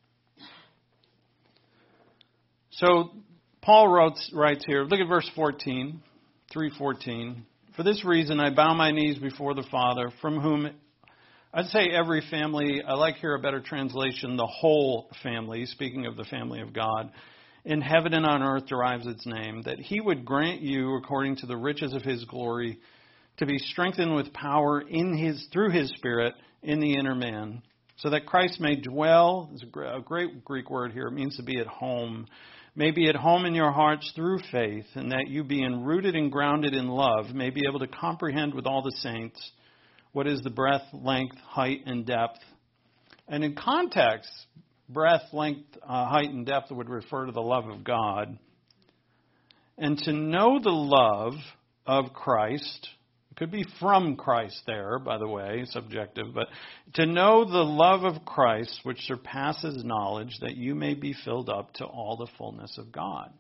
Speaker 1: So Paul writes here, look at verse 14, 3:14. For this reason I bow my knees before the Father, from whom, I'd say every family, I like here a better translation, the whole family, speaking of the family of God, in heaven and on earth derives its name, that He would grant you, according to the riches of His glory, to be strengthened with power through His Spirit in the inner man, so that Christ may dwell, there's a great Greek word here, it means to be at home, may be at home in your hearts through faith, and that you, being rooted and grounded in love, may be able to comprehend with all the saints what is the breadth, length, height, and depth. And in context, breadth, length, height, and depth would refer to the love of God. And to know the love of Christ, it could be from Christ there, by the way, subjective, but to know the love of Christ, which surpasses knowledge, that you may be filled up to all the fullness of God.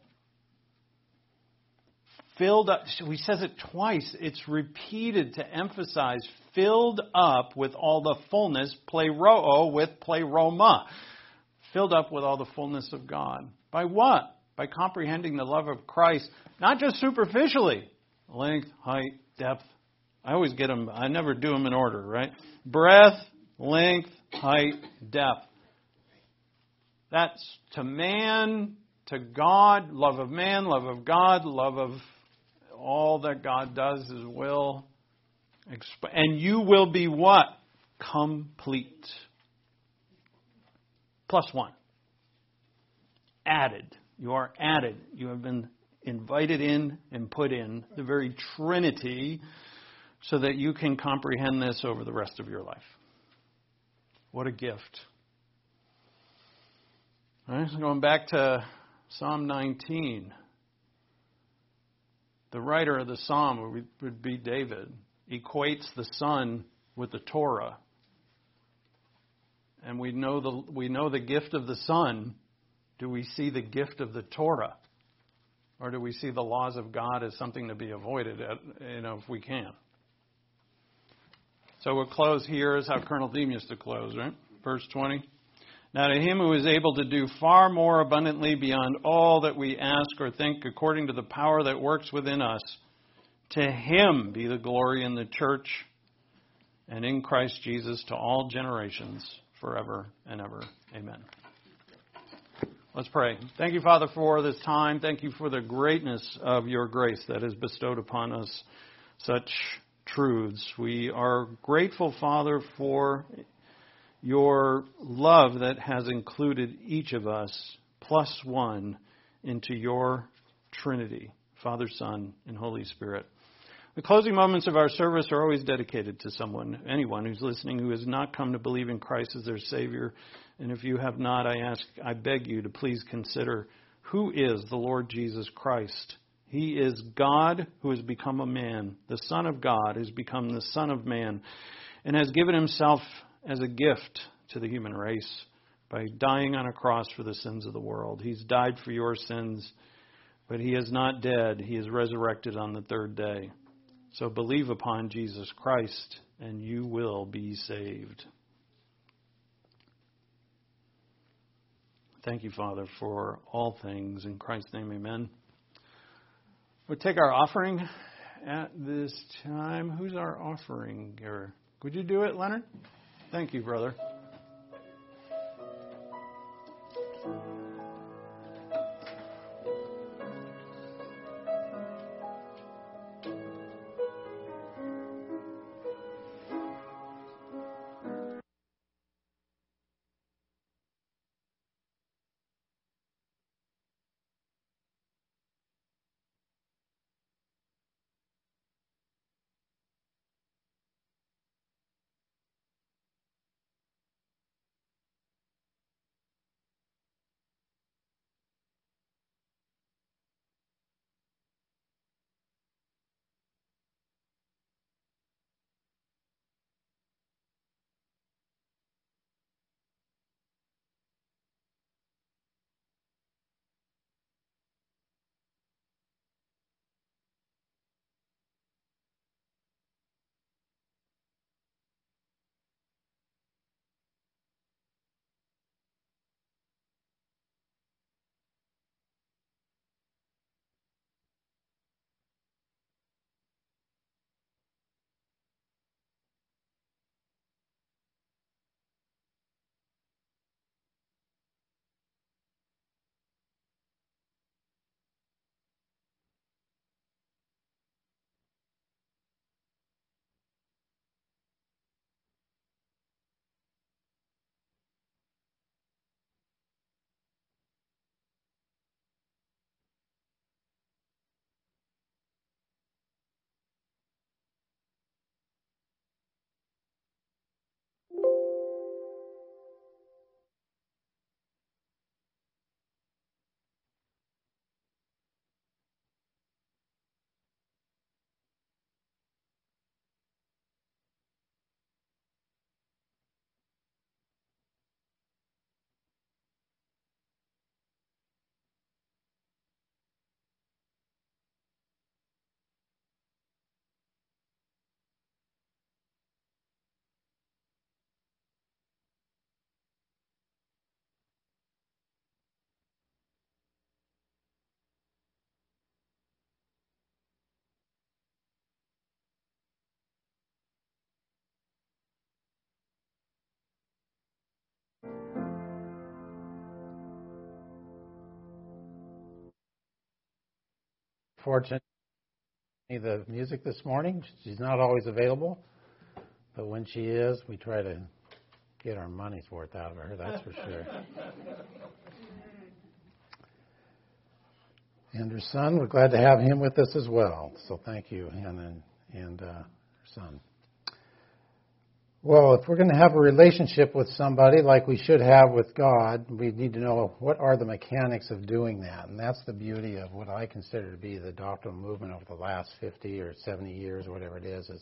Speaker 1: Filled up, he says it twice. It's repeated to emphasize filled up with all the fullness, pleroo with pleroma. Filled up with all the fullness of God. By what? By comprehending the love of Christ, not just superficially. Length, height, depth. I always get them, I never do them in order, right? Breadth, length, height, depth. That's to man, to God, love of man, love of God, love of all that God does, His will. And you will be what? Complete. Plus one. Added. You are added. You have been invited in and put in the very Trinity, so that you can comprehend this over the rest of your life. What a gift. All right, so going back to Psalm 19. The writer of the psalm would be David. Equates the Son with the Torah. And we know the gift of the Son. Do we see the gift of the Torah? Or do we see the laws of God as something to be avoided, if we can? So we'll close here is how Colonel Deem used to close, right? Verse 20. Now to Him who is able to do far more abundantly beyond all that we ask or think, according to the power that works within us, to Him be the glory in the church and in Christ Jesus to all generations, forever and ever. Amen. Let's pray. Thank you, Father, for this time. Thank you for the greatness of your grace that has bestowed upon us such truths. We are grateful, Father, for your love that has included each of us, plus one, into your Trinity, Father, Son, and Holy Spirit. The closing moments of our service are always dedicated to anyone who's listening who has not come to believe in Christ as their Savior. And if you have not, I beg you to please consider who is the Lord Jesus Christ. He is God who has become a man, the Son of God who has become the Son of Man, and has given Himself as a gift to the human race by dying on a cross for the sins of the world. He's died for your sins, but He is not dead. He is resurrected on the third day. So believe upon Jesus Christ, and you will be saved. Thank you, Father, for all things. In Christ's name, amen. We'll take our offering at this time. Who's our offering giver? Would you do it, Leonard? Thank you, brother.
Speaker 2: Fortunately, the music this morning, she's not always available, but when she is, we try to get our money's worth out of her, that's for sure. And her son, we're glad to have him with us as well. So thank you, Hannah and her son. Well, if we're going to have a relationship with somebody like we should have with God, we need to know what are the mechanics of doing that. And that's the beauty of what I consider to be the doctrinal movement over the last 50 or 70 years, or whatever it is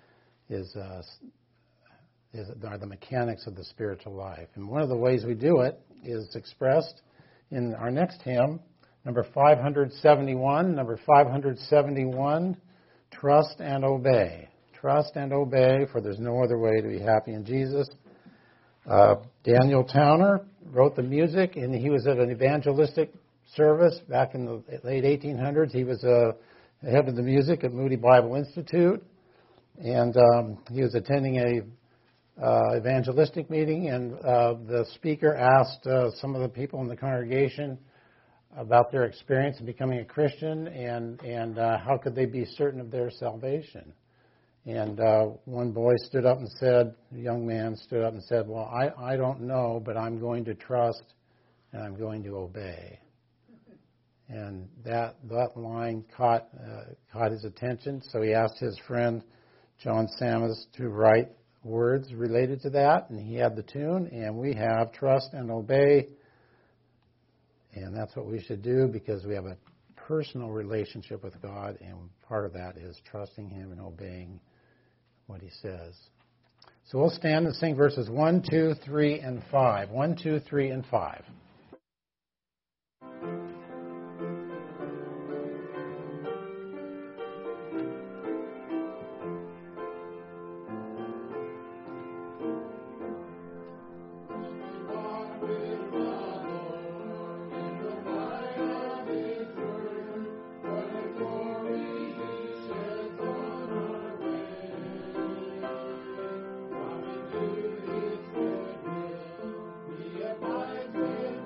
Speaker 2: are the mechanics of the spiritual life. And one of the ways we do it is expressed in our next hymn, number 571. Number 571, Trust and Obey. Trust and obey, for there's no other way to be happy in Jesus. Daniel Towner wrote the music, and he was at an evangelistic service back in the late 1800s. He was head of the music at Moody Bible Institute, and he was attending a evangelistic meeting, and the speaker asked some of the people in the congregation about their experience in becoming a Christian and how could they be certain of their salvation. And one boy stood up and said, a young man stood up and said, well, I don't know, but I'm going to trust and I'm going to obey. And that line caught his attention, so he asked his friend John Sammis to write words related to that, and he had the tune, and we have trust and obey, and that's what we should do because we have a personal relationship with God, and part of that is trusting Him and obeying what He says. So we'll stand and sing verses 1, 2, 3, and 5. 1, 2, 3, and 5.
Speaker 3: With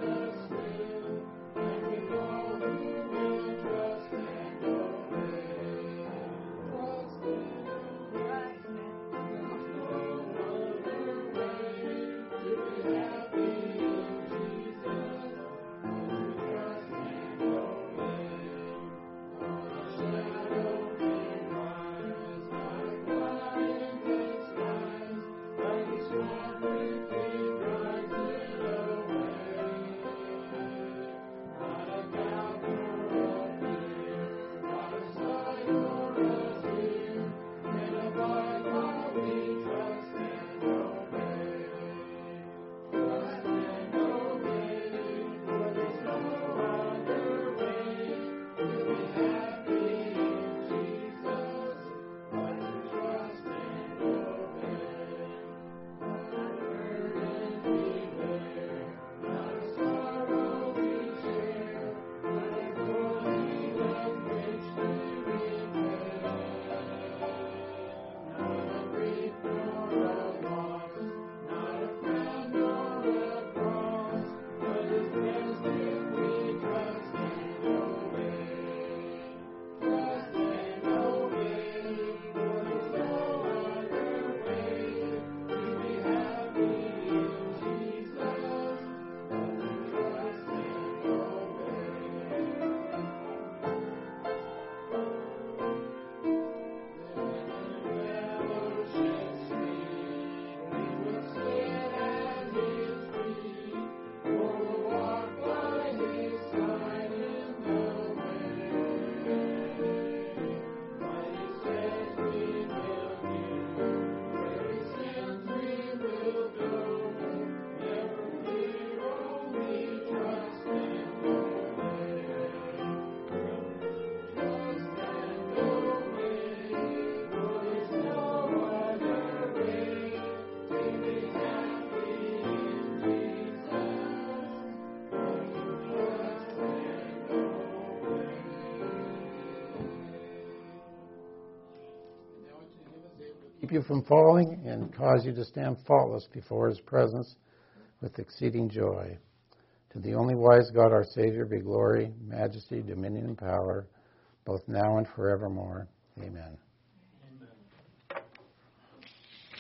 Speaker 2: you from falling and cause you to stand faultless before his presence with exceeding joy. To the only wise God, our Savior, be glory, majesty, dominion, and power, both now and forevermore. Amen.